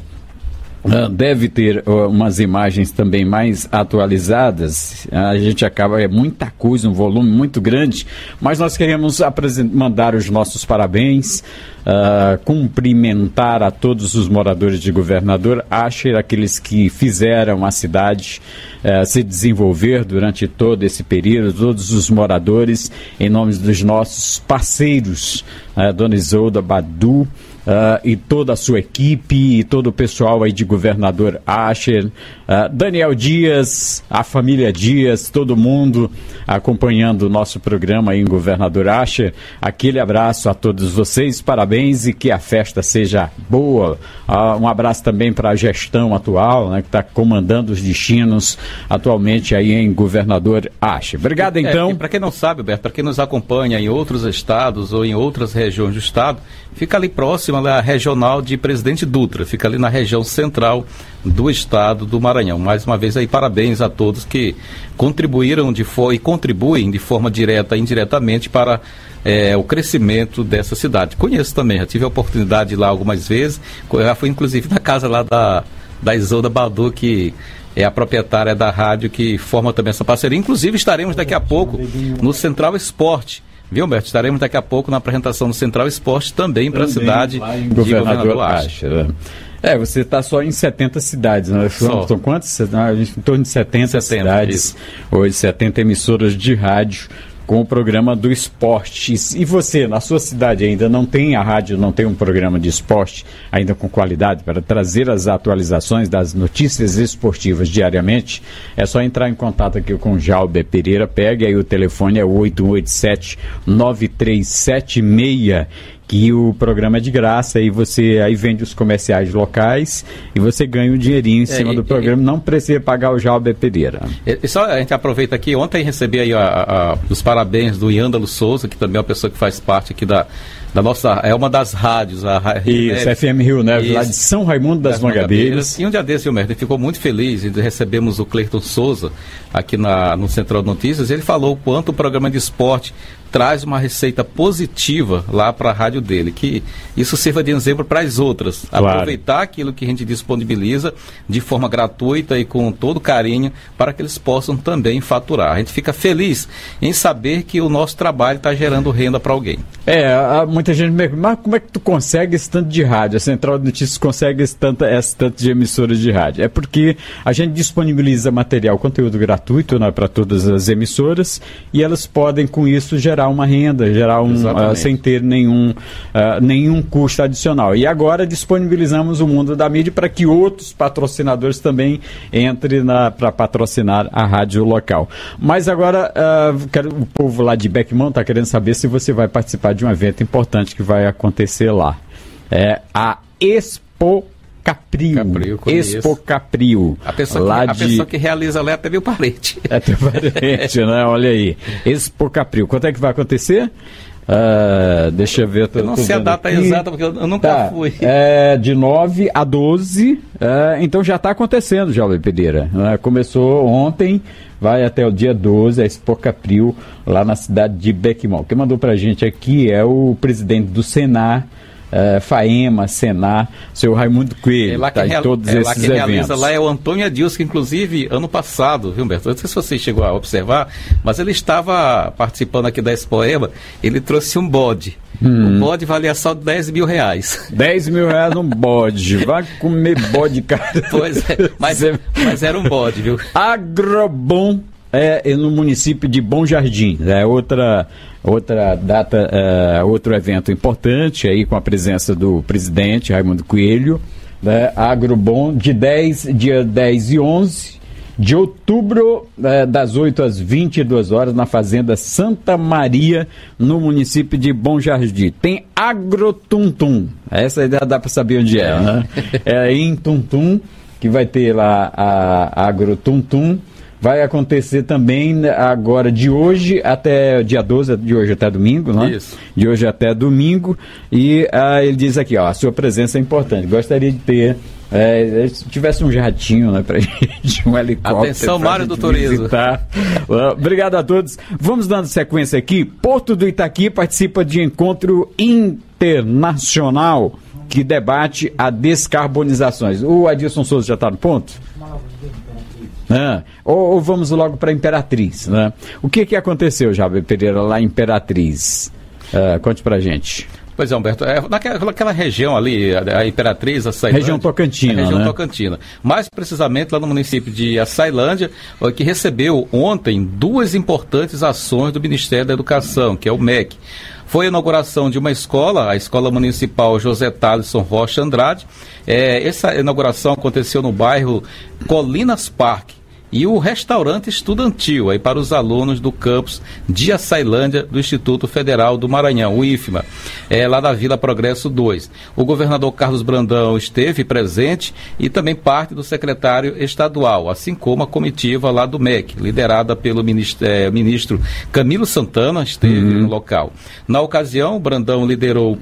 deve ter umas imagens também mais atualizadas. A gente acaba, é muita coisa, um volume muito grande, mas nós queremos mandar os nossos parabéns, cumprimentar a todos os moradores de Governador Ascher, aqueles que fizeram a cidade se desenvolver durante todo esse período, todos os moradores, em nome dos nossos parceiros, dona Isolda Badu, e toda a sua equipe e todo o pessoal aí de Governador Ascher, Daniel Dias, a família Dias, todo mundo acompanhando o nosso programa aí em Governador Ascher. Aquele abraço a todos vocês, parabéns e que a festa seja boa. Um abraço também para a gestão atual, né, que está comandando os destinos atualmente aí em Governador Ascher. Obrigado, então. Para quem não sabe, Alberto, para quem nos acompanha em outros estados ou em outras regiões do estado, fica ali próximo à regional de Presidente Dutra, fica ali na região central do estado do Maranhão. Mais uma vez aí, parabéns a todos que contribuíram e contribuem de forma direta e indiretamente para o crescimento dessa cidade. Conheço também, já tive a oportunidade de ir lá algumas vezes, já fui inclusive na casa lá da Isolda Badu, que é a proprietária da rádio que forma também essa parceria. Inclusive estaremos daqui a pouco no Central Esporte. Viu, Humberto? Estaremos daqui a pouco na apresentação do Central Esporte também para a cidade de Governador Ascher. Você está só em 70 cidades, né? São quantas? Em torno de 70 cidades, isso. Hoje 70 emissoras de rádio com o programa do esporte. E você, na sua cidade ainda não tem a rádio, não tem um programa de esporte ainda com qualidade para trazer as atualizações das notícias esportivas diariamente? É só entrar em contato aqui com o Jalber Pereira, pegue aí o telefone, é 8187-9376, que o programa é de graça e você aí vende os comerciais locais e você ganha um dinheirinho em cima do programa, não precisa pagar o Jalber Pereira. Só a gente aproveita aqui, ontem recebi aí os parabéns do Iândalo Souza, que também é uma pessoa que faz parte aqui da nossa, é uma das rádios, Isso, FM Rio Neves, lá de São Raimundo das Mangabeiras. E um dia desse, Gilberto, ele ficou muito feliz e recebemos o Cleiton Souza aqui no Central de Notícias. Ele falou o quanto o programa de esporte traz uma receita positiva lá para a rádio dele, que isso sirva de exemplo para as outras. Claro. Aproveitar aquilo que a gente disponibiliza de forma gratuita e com todo carinho para que eles possam também faturar. A gente fica feliz em saber que o nosso trabalho está gerando renda para alguém. Muita gente me pergunta, mas como é que tu consegue esse tanto de rádio? A Central de Notícias consegue esse tanto de emissoras de rádio? É porque a gente disponibiliza material, conteúdo gratuito, né, para todas as emissoras, e elas podem com isso gerar uma renda, sem ter nenhum custo adicional. E agora disponibilizamos o mundo da mídia para que outros patrocinadores também entrem para patrocinar a rádio local. Mas agora o povo lá de Beckman está querendo saber se você vai participar de um evento importante que vai acontecer lá. É a Expo Capril. Expo Capril. A pessoa que realiza lá é até meu parente. É teu parente, né? Olha aí. Expo Capril. Quanto é que vai acontecer? Deixa eu ver. Eu não sei a data exata, porque eu nunca fui. De 9 a 12. Então já está acontecendo, Jalber Pereira. Começou ontem, vai até o dia 12, a Expo Capril, lá na cidade de Beckman. Quem mandou pra gente aqui é o presidente do Senar, FAEMA, Senar, seu Raimundo Coelho, tá em todos esses eventos. Realiza lá é o Antônio Adilson, que inclusive ano passado, viu, Humberto? Não sei se você chegou a observar, mas ele estava participando aqui da Expoema, ele trouxe um bode. O bode valia só R$10 mil. R$10 mil num bode. Vai comer bode, cara. Pois é, mas era um bode, viu? Agrobom é no município de Bom Jardim. É outra data, outro evento importante aí com a presença do presidente Raimundo Coelho, né? Agrobom, dia 10 e 11 de outubro, das 8 às 22 horas, na Fazenda Santa Maria, no município de Bom Jardim. Tem Agrotuntum, essa ideia dá para saber onde é, né? É em Tuntum, que vai ter lá a Agrotuntum. Vai acontecer também agora de hoje até dia 12, de hoje até domingo, né? Isso. De hoje até domingo. E ele diz aqui, ó, a sua presença é importante. Gostaria de ter, se tivesse um jatinho, né, pra gente, um helicóptero. Atenção, Mário do Turismo. Obrigado a todos. Vamos dando sequência aqui. Porto do Itaqui participa de encontro internacional que debate a descarbonizações. O Adilson Souza já está no ponto? Ou vamos logo para Imperatriz, né? O que aconteceu, Jaber Pereira, lá em Imperatriz? Conte pra gente. Pois é, Humberto, naquela região ali, a Imperatriz, a Açailândia... Região Tocantina, região Tocantina. Mais precisamente lá no município de Açailândia, que recebeu ontem 2 importantes ações do Ministério da Educação, que é o MEC. Foi a inauguração de uma escola, a Escola Municipal José Thaleson Rocha Andrade. Essa inauguração aconteceu no bairro Colinas Parque. E o restaurante estudantil aí para os alunos do campus de Açailândia do Instituto Federal do Maranhão, o IFMA, lá na Vila Progresso 2. O governador Carlos Brandão esteve presente e também parte do secretário estadual, assim como a comitiva lá do MEC, liderada pelo ministro Camilo Santana, esteve no local. Na ocasião, o Brandão liderou,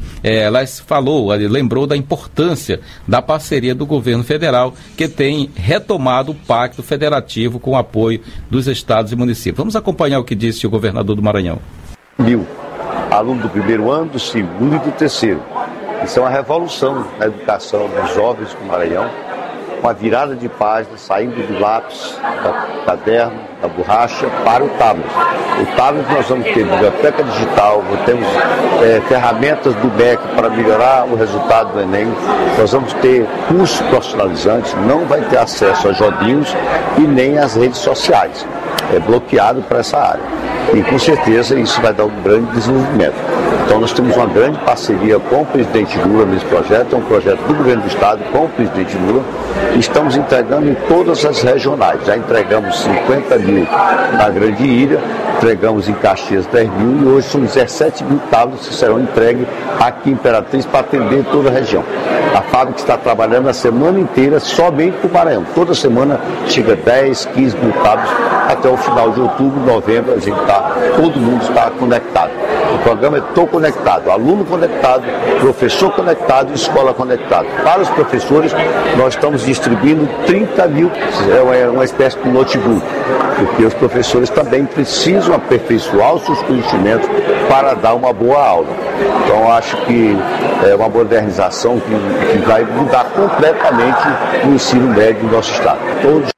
lembrou da importância da parceria do governo federal, que tem retomado o Pacto Federativo com o apoio dos estados e municípios. Vamos acompanhar o que disse o governador do Maranhão. 1.000 alunos do primeiro ano, do segundo e do terceiro. Isso é uma revolução na educação dos jovens do Maranhão, uma virada de página, saindo do lápis, do caderno, da borracha, para o tablet. O tablet nós vamos ter biblioteca digital, temos ferramentas do MEC para melhorar o resultado do Enem, nós vamos ter cursos profissionalizantes, não vai ter acesso a joguinhos e nem às redes sociais. É bloqueado para essa área. E com certeza isso vai dar um grande desenvolvimento. Então nós temos uma grande parceria com o presidente Lula nesse projeto, é um projeto do governo do estado com o presidente Lula. Estamos entregando em todas as regionais. Já entregamos 50.000 na Grande Ilha, entregamos em Caxias 10.000 e hoje são 17.000 tablets que serão entregues aqui em Imperatriz para atender toda a região. A fábrica está trabalhando a semana inteira somente para o Maranhão. Toda semana chega 10, 15.000 tablets até o final de outubro, novembro, todo mundo está conectado. O programa é Tô Conectado, aluno conectado, professor conectado e escola conectada. Para os professores, nós estamos distribuindo 30.000, uma espécie de notebook, porque os professores também precisam aperfeiçoar os seus conhecimentos para dar uma boa aula. Então, acho que é uma modernização que vai mudar completamente o ensino médio do nosso estado. Todos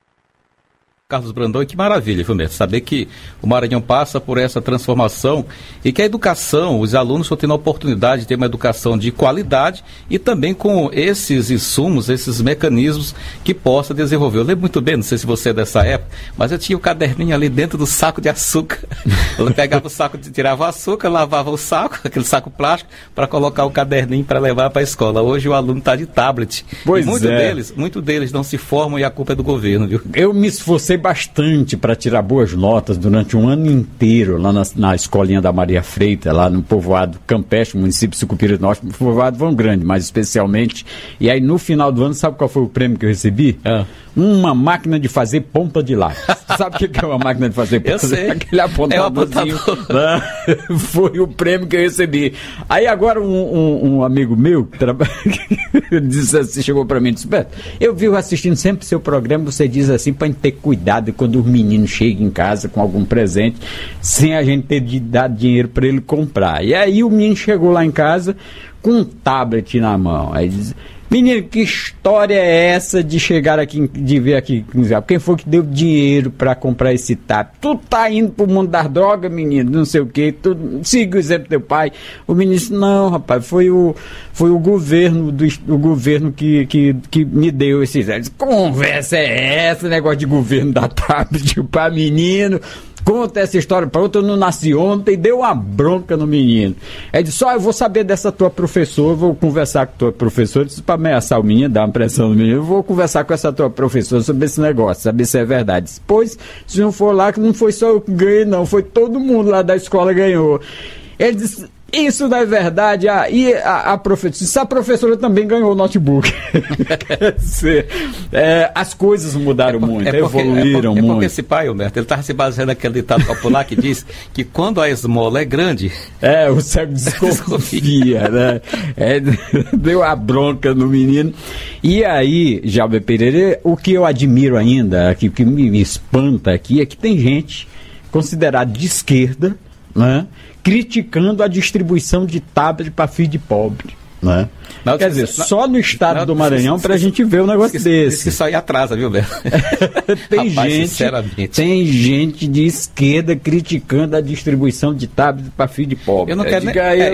Carlos Brandão, e que maravilha, Humberto, saber que o Maranhão passa por essa transformação e que a educação, os alunos estão tendo a oportunidade de ter uma educação de qualidade e também com esses insumos, esses mecanismos que possa desenvolver. Eu lembro muito bem, não sei se você é dessa época, mas eu tinha o caderninho ali dentro do saco de açúcar. Eu pegava o saco, tirava o açúcar, lavava o saco, aquele saco plástico, para colocar o caderninho para levar para a escola. Hoje o aluno está de tablet. Pois Muitos deles não se formam e a culpa é do governo, viu? Eu me esforcei bastante para tirar boas notas durante um ano inteiro lá na escolinha da Maria Freitas, lá no povoado Campestre, município de Sucupira do Norte, povoado Vão Grande, mais especialmente. E aí no final do ano, sabe qual foi o prêmio que eu recebi? Uma máquina de fazer ponta de lápis. Sabe o que é uma máquina de fazer ponta? Eu sei. Aquele apontadorzinho. Foi o prêmio que eu recebi. Aí agora um amigo meu disse assim, chegou para mim e disse: Beto, eu vivo assistindo sempre seu programa, você diz assim para ter cuidado quando os meninos chegam em casa com algum presente, sem a gente ter de dar dinheiro para ele comprar. E aí o menino chegou lá em casa com um tablet na mão. Aí diz: Menino, que história é essa de chegar aqui, de ver aqui, quem foi que deu dinheiro pra comprar esse TAP? Tu tá indo pro mundo das drogas, menino, não sei o que, tu siga o exemplo do teu pai. O ministro, não, rapaz, foi o governo, o governo que me deu esses... Conversa é essa, negócio de governo da TAP, tipo, menino... Conta essa história para outra, eu não nasci ontem, deu uma bronca no menino. Ele disse, eu vou saber dessa tua professora, vou conversar com a tua professora, disse para ameaçar o menino, dar uma pressão no menino, eu vou conversar com essa tua professora sobre esse negócio, saber se é verdade. Depois, se não for lá, que não foi só eu que ganhei, não, foi todo mundo lá da escola ganhou. Ele disse, isso não é verdade, e a professora, a professora também ganhou o notebook. Quer dizer, as coisas mudaram muito, evoluíram muito. Porque esse pai, Humberto, ele estava se baseando naquele ditado popular que diz que quando a esmola é grande... o cego desconfia, né? Deu a bronca no menino. E aí, Jalber Pereira, o que eu admiro ainda, que me espanta aqui, é que tem gente considerada de esquerda, né, criticando a distribuição de tablet para filho de pobre, né? Não, quer dizer, só no estado do Maranhão para a gente ver um negócio desse. Que isso aí atrasa, viu, Beto? Tem gente de esquerda criticando a distribuição de tablet para filho de pobre. Eu não quero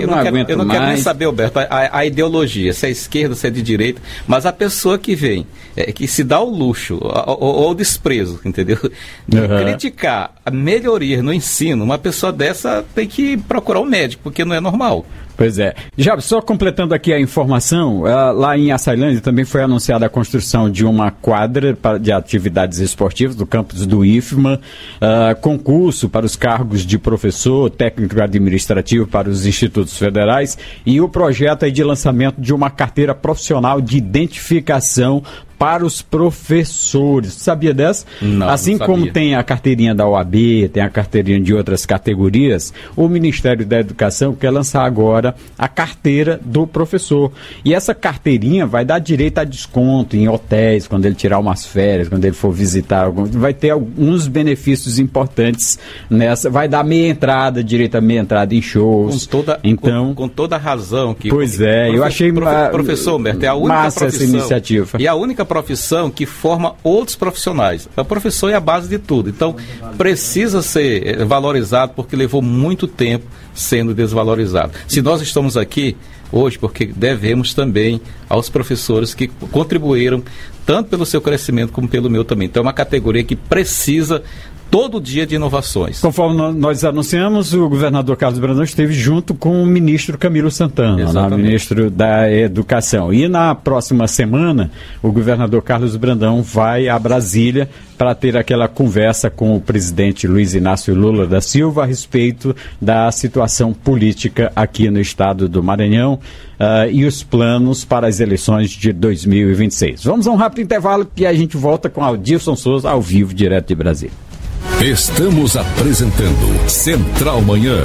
nem saber, Alberto, a ideologia, se é esquerda, se é de direita, mas a pessoa que vem, que se dá o luxo ou o desprezo, entendeu? De criticar a melhoria no ensino, uma pessoa dessa tem que procurar um médico, porque não é normal. Pois é. Já só completando aqui a informação, lá em Açailândia também foi anunciada a construção de uma quadra de atividades esportivas do campus do IFMA, concurso para os cargos de professor, técnico administrativo para os institutos federais e o projeto aí de lançamento de uma carteira profissional de identificação para os professores. Sabia dessa? Não, assim não sabia. Como tem a carteirinha da OAB, tem a carteirinha de outras categorias, o Ministério da Educação quer lançar agora a carteira do professor. E essa carteirinha vai dar direito a desconto em hotéis, quando ele tirar umas férias, quando ele for visitar, vai ter alguns benefícios importantes nessa, vai dar meia entrada, direito a meia entrada em shows. Com toda a razão. Eu achei... Professor Humberto, é a única massa essa iniciativa. E a única profissão que forma outros profissionais. O professor é a base de tudo. Então, precisa ser valorizado porque levou muito tempo sendo desvalorizado. Se nós estamos aqui hoje, porque devemos também aos professores que contribuíram tanto pelo seu crescimento como pelo meu também. Então, é uma categoria que precisa todo dia de inovações. Conforme nós anunciamos, o governador Carlos Brandão esteve junto com o ministro Camilo Santana, né, ministro da Educação. E na próxima semana, o governador Carlos Brandão vai a Brasília para ter aquela conversa com o presidente Luiz Inácio Lula da Silva a respeito da situação política aqui no estado do Maranhão e os planos para as eleições de 2026. Vamos a um rápido intervalo que a gente volta com Aldilson Souza ao vivo, direto de Brasília. Estamos apresentando Central Manhã.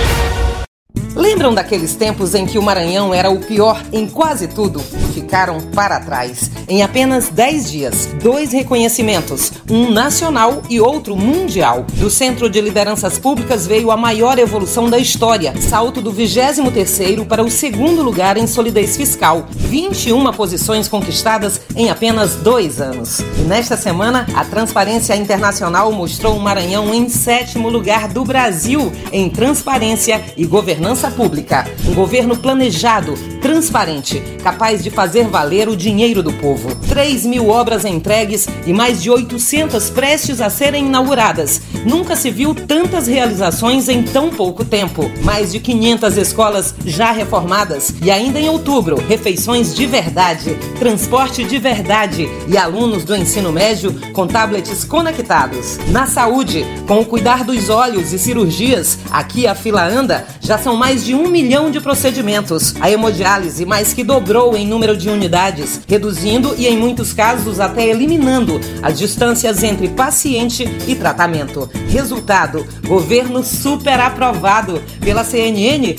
Lembram daqueles tempos em que o Maranhão era o pior em quase tudo? Ficaram para trás. Em apenas 10 dias, 2 reconhecimentos, um nacional e outro mundial. Do Centro de Lideranças Públicas veio a maior evolução da história, salto do 23º para o 2º lugar em solidez fiscal. 21 posições conquistadas em apenas 2 anos. E nesta semana, a Transparência Internacional mostrou o Maranhão em 7º lugar do Brasil em transparência e governança pública. Um governo planejado, transparente, capaz de fazer valer o dinheiro do povo. 3.000 obras entregues e mais de 800 prestes a serem inauguradas. Nunca se viu tantas realizações em tão pouco tempo. Mais de 500 escolas já reformadas e ainda em outubro, refeições de verdade, transporte de verdade e alunos do ensino médio com tablets conectados. Na saúde, com o cuidar dos olhos e cirurgias, aqui a fila anda, já são mais de 1 milhão de procedimentos. A hemodiálise mais que dobrou em número de unidades, reduzindo e em muitos casos até eliminando as distâncias entre paciente e tratamento. Resultado, governo super aprovado. Pela CNN,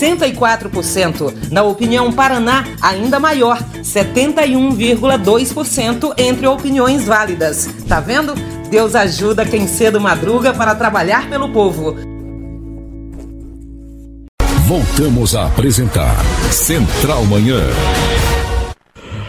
64%. Na opinião Paraná, ainda maior, 71,2% entre opiniões válidas. Tá vendo? Deus ajuda quem cedo madruga para trabalhar pelo povo. Voltamos a apresentar Central Manhã.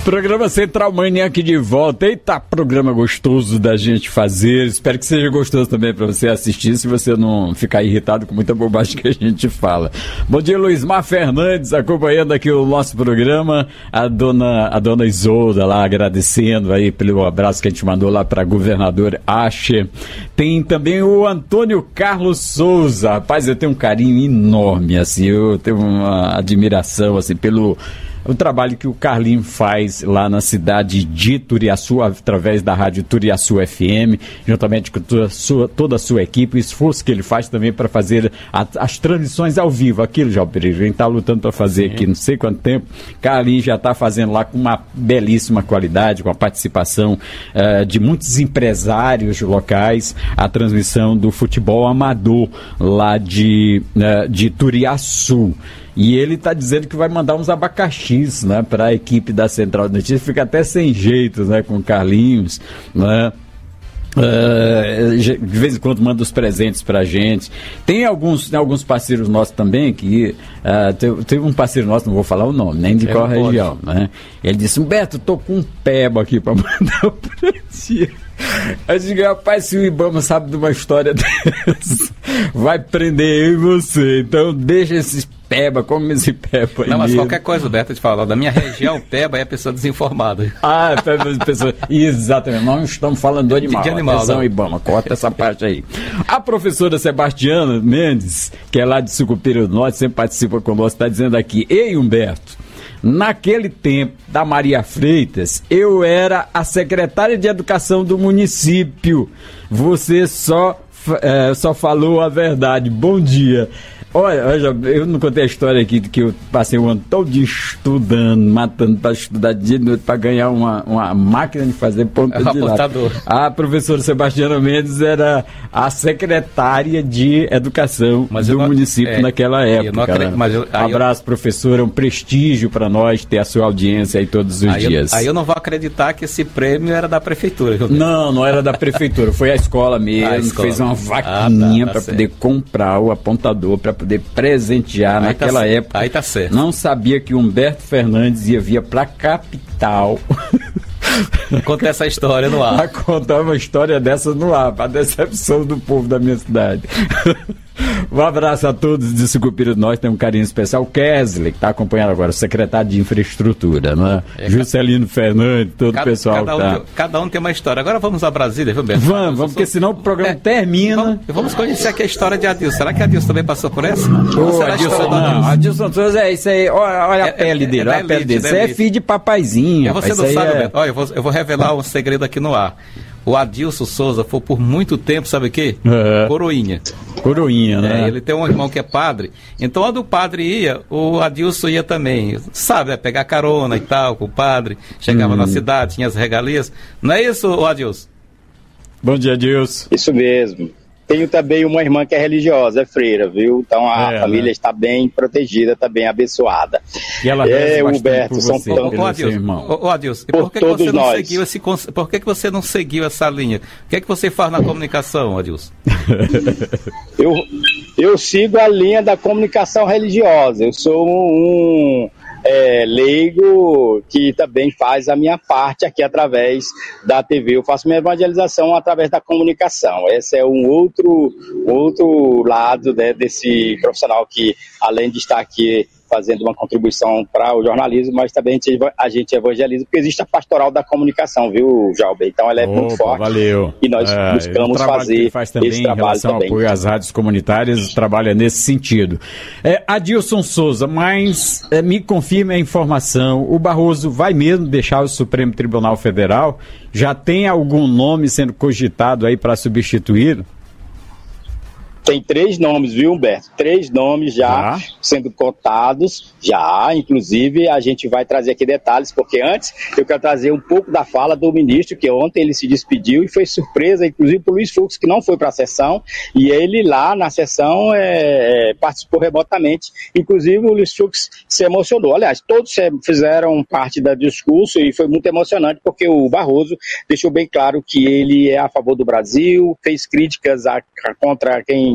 Programa Central Manhã aqui de volta. Eita, programa gostoso da gente fazer. Espero que seja gostoso também para você assistir, se você não ficar irritado com muita bobagem que a gente fala. Bom dia, Luizmar Fernandes, acompanhando aqui o nosso programa. A dona Isolda lá agradecendo aí pelo abraço que a gente mandou lá para governador Asher. Tem também o Antônio Carlos Souza. Rapaz, eu tenho um carinho enorme, assim, eu tenho uma admiração, assim, pelo o trabalho que o Carlinho faz lá na cidade de Turiaçu, através da rádio Turiaçu FM, juntamente com toda a sua equipe, o esforço que ele faz também para fazer as transmissões ao vivo, aquilo, João Pereira, a gente está lutando para fazer aqui não sei quanto tempo, Carlinho já está fazendo lá com uma belíssima qualidade, com a participação de muitos empresários locais, a transmissão do futebol amador lá de Turiaçu. E ele está dizendo que vai mandar uns abacaxis, né, para a equipe da Central de Notícias. Fica até sem jeito, né, com o Carlinhos, né? De vez em quando manda os presentes pra gente. Tem alguns parceiros nossos também que teve um parceiro nosso, não vou falar o nome, nem de qual região, né? Ele disse: Humberto, tô com um peba aqui pra mandar pra ti. Eu digo: rapaz, se o Ibama sabe de uma história dessa, vai prender eu e você, então deixa esses peba, come esse peba aí. Não, mas qualquer coisa, Humberto, te fala, da minha região, peba é a pessoa desinformada. Peba é pessoa, exatamente, nós não estamos falando do animal. De animal, atenção, Ibama, corta essa parte aí. A professora Sebastiana Mendes, que é lá de Sucupira do Norte, sempre participa conosco, está dizendo aqui: ei, Humberto, naquele tempo da Maria Freitas, eu era a secretária de educação do município. Você só falou a verdade. Bom dia. Olha, eu não contei a história aqui de que eu passei o ano todo estudando, matando para estudar de dia e noite para ganhar uma máquina de fazer ponta de lápis. A professora Sebastiana Mendes era a secretária de educação do município naquela época. Abraço, professora, é um prestígio para nós ter a sua audiência aí todos os dias. Aí eu não vou acreditar que esse prêmio era da prefeitura. Não era da prefeitura, foi a escola mesmo, fez uma vaquinha para poder comprar o apontador, para poder presentear naquela época. Aí tá certo. Não sabia que Humberto Fernandes ia vir para a capital. Conta essa história no ar. Para contar uma história dessa no ar, para decepção do povo da minha cidade. Um abraço a todos de Sucupira do Norte, tem um carinho especial. Kesley, que está acompanhando agora, o secretário de Infraestrutura, né? Juscelino Fernandes, todo o pessoal que está. Cada um tem uma história. Agora vamos a Brasília, viu, Beto? Vamos, porque senão o programa termina. Vamos conhecer aqui a história de Adilson. Será que Adilson também passou por essa? Adilson Souza é isso aí. Olha a pele dele, olha a pele dele. Isso aí é filho de papaizinho. Você não sabe, Beto. Olha, eu vou revelar um segredo aqui no ar. O Adilson Souza foi por muito tempo, sabe o quê? Coroinha. Coroinha, né? Ele tem um irmão que é padre. Então, onde o padre ia, o Adilson ia também. Sabe, pegar carona e tal com o padre. Chegava na cidade, tinha as regalias. Não é isso, Adilson? Bom dia, Adilson. Isso mesmo. Tenho também uma irmã que é religiosa, é freira, viu? Então a família está bem protegida, está bem abençoada. E ela Huberto, são Ô Adilson, por que você não seguiu por que você não seguiu essa linha? O que é que você faz na comunicação, Adilson? Eu sigo a linha da comunicação religiosa. Eu sou um leigo que também faz a minha parte aqui através da TV. Eu faço minha evangelização através da comunicação. Esse é um outro lado, né, desse profissional que, além de estar aqui fazendo uma contribuição para o jornalismo, mas também a gente evangeliza, porque existe a pastoral da comunicação, viu, Jalber? Então ela é muito forte. Valeu. E nós buscamos fazer esse trabalho em relação também. Ao apoio às rádios comunitárias, trabalha nesse sentido. Adilson Souza, mas me confirme a informação, o Barroso vai mesmo deixar o Supremo Tribunal Federal? Já tem algum nome sendo cogitado aí para substituir? Tem 3 nomes, viu, Humberto? 3 nomes já sendo cotados, inclusive a gente vai trazer aqui detalhes, porque antes eu quero trazer um pouco da fala do ministro, que ontem ele se despediu e foi surpresa, inclusive por Luiz Fux, que não foi para a sessão, e ele lá na sessão participou remotamente, inclusive o Luiz Fux se emocionou. Aliás, todos fizeram parte do discurso e foi muito emocionante, porque o Barroso deixou bem claro que ele é a favor do Brasil, fez críticas contra quem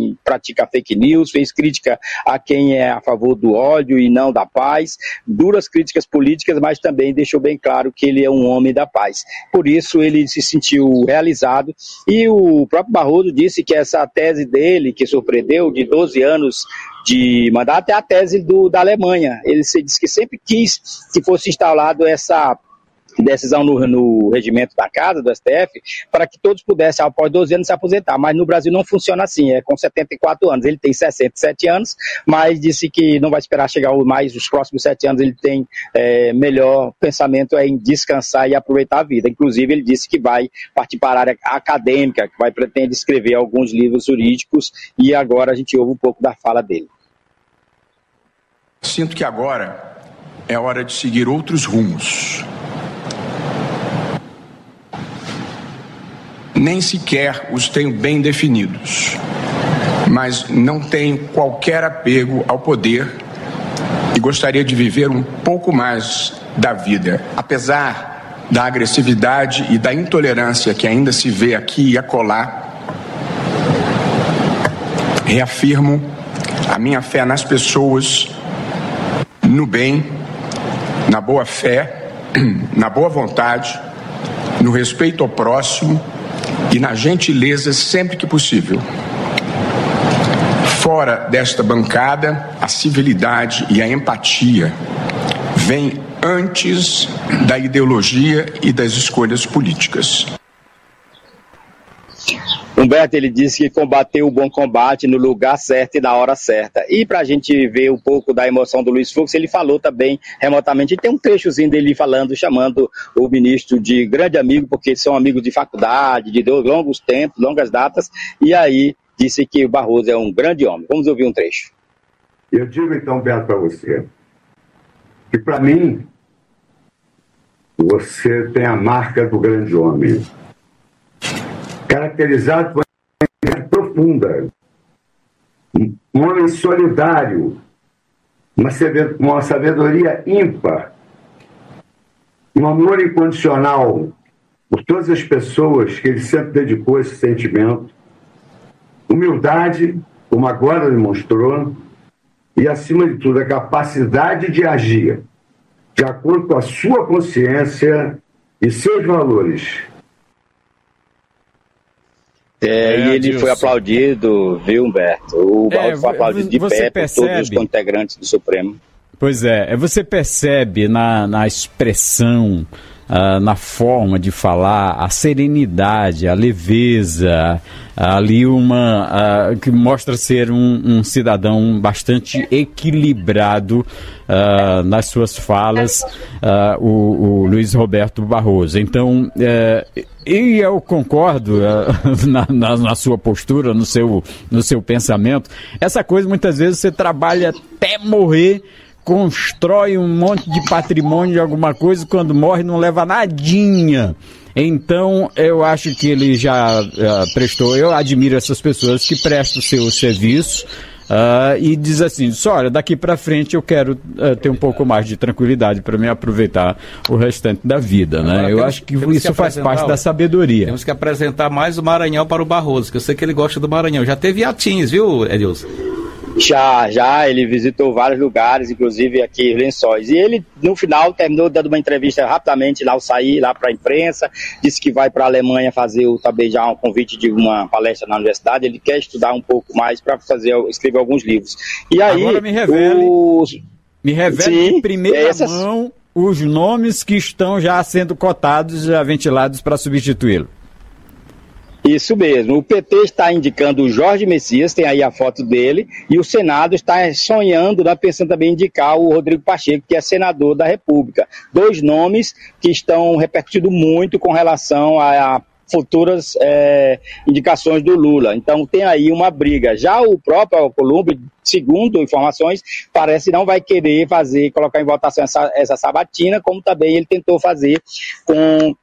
quem pratica fake news, fez crítica a quem é a favor do ódio e não da paz, duras críticas políticas, mas também deixou bem claro que ele é um homem da paz. Por isso ele se sentiu realizado, e o próprio Barroso disse que essa tese dele, que surpreendeu, de 12 anos de mandato, é a tese da Alemanha. Ele disse que sempre quis que fosse instalado essa decisão no regimento da casa, do STF, para que todos pudessem, após 12 anos, se aposentar. Mas no Brasil não funciona assim, é com 74 anos. Ele tem 67 anos, mas disse que não vai esperar chegar mais os próximos 7 anos. Ele tem melhor pensamento em descansar e aproveitar a vida. Inclusive, ele disse que vai partir para a área acadêmica, que pretende escrever alguns livros jurídicos, e agora a gente ouve um pouco da fala dele. Sinto que agora é hora de seguir outros rumos. Nem sequer os tenho bem definidos, mas não tenho qualquer apego ao poder e gostaria de viver um pouco mais da vida. Apesar da agressividade e da intolerância que ainda se vê aqui e acolá, reafirmo a minha fé nas pessoas, no bem, na boa fé, na boa vontade, no respeito ao próximo e na gentileza sempre que possível. Fora desta bancada, a civilidade e a empatia vêm antes da ideologia e das escolhas políticas. Humberto, ele disse que combateu o bom combate no lugar certo e na hora certa. E para a gente ver um pouco da emoção do Luiz Fux, ele falou também remotamente, e tem um trechozinho dele falando, chamando o ministro de grande amigo, porque são amigos de faculdade, de longos tempos, longas datas, e aí disse que o Barroso é um grande homem. Vamos ouvir um trecho. Eu digo então, Beto, para você, que para mim, você tem a marca do grande homem, caracterizado por uma identidade profunda, um homem solidário, uma sabedoria ímpar, um amor incondicional por todas as pessoas que ele sempre dedicou esse sentimento, humildade, como agora demonstrou, e, acima de tudo, a capacidade de agir de acordo com a sua consciência e seus valores. E ele foi aplaudido, viu, Humberto? O Barroso foi aplaudido de pé por todos os integrantes do Supremo. Pois é, você percebe na expressão, na forma de falar, a serenidade, a leveza, ali que mostra ser um cidadão bastante equilibrado nas suas falas, o Luiz Roberto Barroso. Então, e eu concordo na sua postura, no seu pensamento. Essa coisa, muitas vezes, você trabalha até morrer, constrói um monte de patrimônio de alguma coisa, quando morre não leva nadinha. Então, eu acho que ele já prestou, eu admiro essas pessoas que prestam o seu serviço e diz assim, olha, daqui para frente eu quero ter um pouco mais de tranquilidade para me aproveitar o restante da vida, né? Eu acho que isso faz parte da sabedoria. Temos que apresentar mais o Maranhão para o Barroso, que eu sei que ele gosta do Maranhão. Já teve Atins, viu, Edilson? Já, ele visitou vários lugares, inclusive aqui em Lençóis. E ele, no final, terminou dando uma entrevista rapidamente lá ao sair, lá para a imprensa, disse que vai para a Alemanha fazer também já um convite de uma palestra na universidade. Ele quer estudar um pouco mais para escrever alguns livros. E aí, agora me revele em primeira mão os nomes que estão já sendo cotados, já ventilados para substituí-lo. Isso mesmo, o PT está indicando o Jorge Messias, tem aí a foto dele, e o Senado está sonhando, pensando também em indicar o Rodrigo Pacheco, que é senador da República. 2 nomes que estão repercutindo muito com relação a futuras indicações do Lula. Então tem aí uma briga. Já o próprio Alcolumbre, segundo informações, parece não vai querer colocar em votação essa sabatina, como também ele tentou fazer com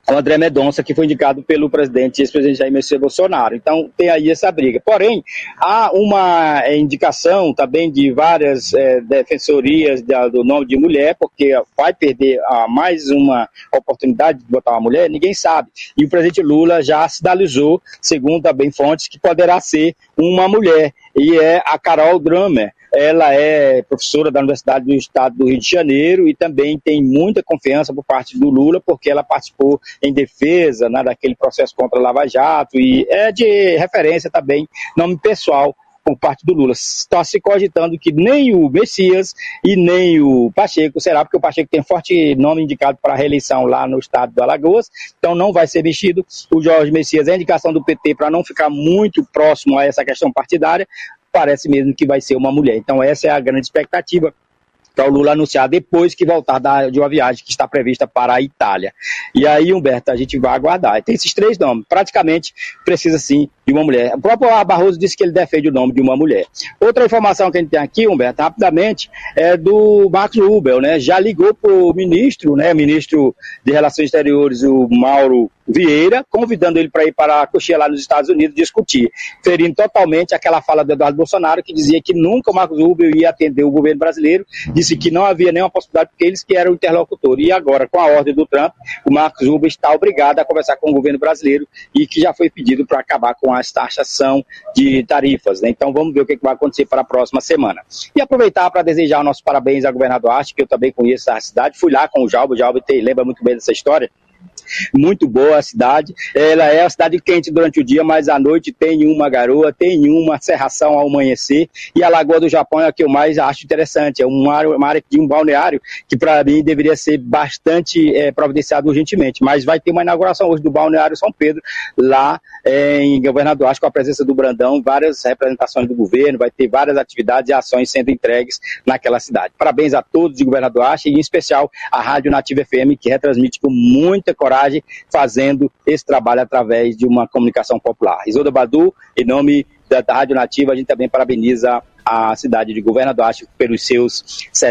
o André Mendonça, que foi indicado pelo ex-presidente Jair Messias Bolsonaro. Então, tem aí essa briga. Porém, há uma indicação também de várias defensorias do nome de mulher, porque vai perder mais uma oportunidade de botar uma mulher, ninguém sabe. E o presidente Lula já sinalizou, segundo também fontes, que poderá ser uma mulher, e é a Carol Dramer. Ela é professora da Universidade do Estado do Rio de Janeiro e também tem muita confiança por parte do Lula, porque ela participou em defesa, né, daquele processo contra a Lava Jato, e é de referência também, nome pessoal, por parte do Lula. Está se cogitando que nem o Messias e nem o Pacheco será, porque o Pacheco tem forte nome indicado para a reeleição lá no estado do Alagoas, então não vai ser mexido. O Jorge Messias é a indicação do PT para não ficar muito próximo a essa questão partidária, parece mesmo que vai ser uma mulher. Então essa é a grande expectativa para o Lula anunciar depois que voltar de uma viagem que está prevista para a Itália. E aí, Humberto, a gente vai aguardar. Tem esses 3 nomes. Praticamente precisa, sim, de uma mulher. O próprio Barroso disse que ele defende o nome de uma mulher. Outra informação que a gente tem aqui, Humberto, rapidamente, é do Marcos Rubel, né? Já ligou para o ministro, né? Ministro de Relações Exteriores, o Mauro Vieira, convidando ele para ir para a coxinha lá nos Estados Unidos discutir, ferindo totalmente aquela fala do Eduardo Bolsonaro, que dizia que nunca o Marcos Rubel ia atender o governo brasileiro, disse que não havia nenhuma possibilidade, porque eles que eram o interlocutor. E agora, com a ordem do Trump, o Marcos Rubel está obrigado a conversar com o governo brasileiro e que já foi pedido para acabar com as taxação de tarifas, né? Então vamos ver o que vai acontecer para a próxima semana. E aproveitar para desejar nossos parabéns ao governador Haste, que eu também conheço a cidade, fui lá com o Jalbo lembra muito bem dessa história. Muito boa a cidade, ela é uma cidade quente durante o dia, mas à noite tem uma garoa, tem uma cerração ao amanhecer, e a Lagoa do Japão é a que eu mais acho interessante, é uma área de um balneário que para mim deveria ser bastante providenciado urgentemente, mas vai ter uma inauguração hoje do balneário São Pedro, lá em Governador Haste, com a presença do Brandão, várias representações do governo, vai ter várias atividades e ações sendo entregues naquela cidade. Parabéns a todos de Governador Haste, e em especial a Rádio Nativa FM, que retransmite com muita coragem, fazendo esse trabalho através de uma comunicação popular. Isolda Badu, em nome da Rádio Nativa, a gente também parabeniza a cidade de Governador Haste pelos seus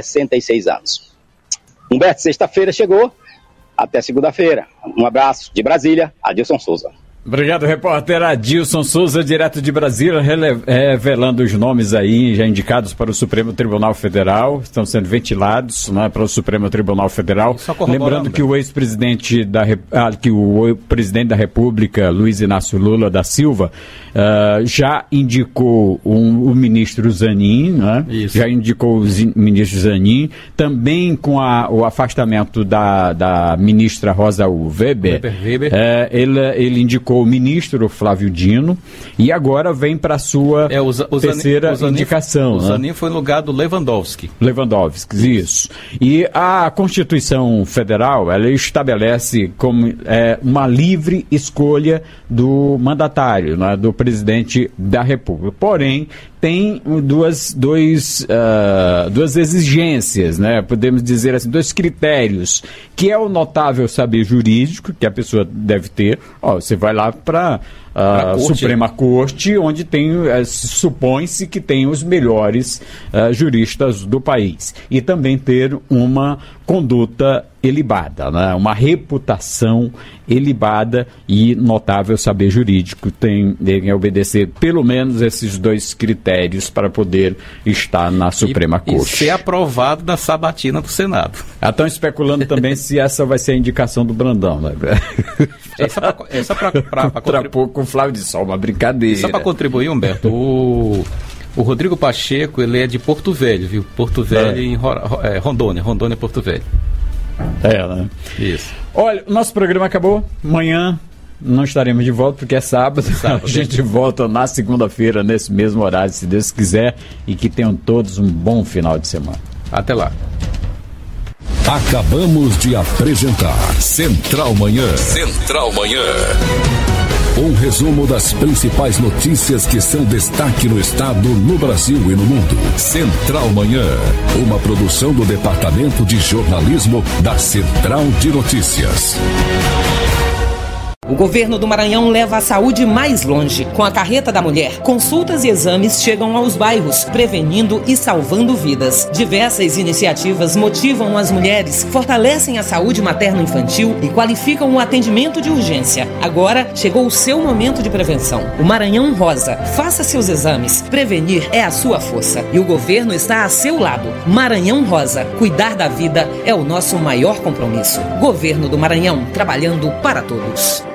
66 anos. Humberto, sexta-feira chegou, até segunda-feira. Um abraço de Brasília, Adilson Souza. Obrigado, repórter Adilson Souza, direto de Brasília, revelando os nomes aí já indicados para o Supremo Tribunal Federal, estão sendo ventilados, né, para o Supremo Tribunal Federal. Lembrando que o ex-presidente o presidente da República, Luiz Inácio Lula da Silva, já indicou o ministro Zanin, né? Já indicou o ministro Zanin, também com o afastamento da ministra Rosa Weber. Ele indicou o ministro Flávio Dino e agora vem para a sua terceira indicação. O Zanin foi no lugar do Lewandowski, isso. E a Constituição Federal, ela estabelece como uma livre escolha do mandatário, né, do presidente da República. Porém, tem duas exigências, né? Podemos dizer assim, 2 critérios, que é o notável saber jurídico, que a pessoa deve ter. Você vai lá para a Suprema Corte, onde supõe-se que tem os melhores juristas do país. E também ter uma conduta ilibada, né? Uma reputação ilibada e notável saber jurídico. Tem que obedecer pelo menos esses 2 critérios para poder estar na Suprema Corte. E ser aprovado na sabatina do Senado. Estão especulando também se essa vai ser a indicação do Brandão, né? Essa para pouco o Flávio disse, uma brincadeira. Só para contribuir, Humberto, o Rodrigo Pacheco, ele é de Porto Velho, viu? Porto Velho em Rondônia, Porto Velho. Né? Isso. Olha, o nosso programa acabou. Amanhã não estaremos de volta porque é sábado. A gente volta na segunda-feira, nesse mesmo horário, se Deus quiser, e que tenham todos um bom final de semana. Até lá. Acabamos de apresentar Central Manhã. Central Manhã. Um resumo das principais notícias que são destaque no estado, no Brasil e no mundo. Central Manhã, uma produção do Departamento de Jornalismo da Central de Notícias. O governo do Maranhão leva a saúde mais longe. Com a Carreta da Mulher, consultas e exames chegam aos bairros, prevenindo e salvando vidas. Diversas iniciativas motivam as mulheres, fortalecem a saúde materno-infantil e qualificam o atendimento de urgência. Agora chegou o seu momento de prevenção. O Maranhão Rosa. Faça seus exames. Prevenir é a sua força. E o governo está a seu lado. Maranhão Rosa. Cuidar da vida é o nosso maior compromisso. Governo do Maranhão, trabalhando para todos.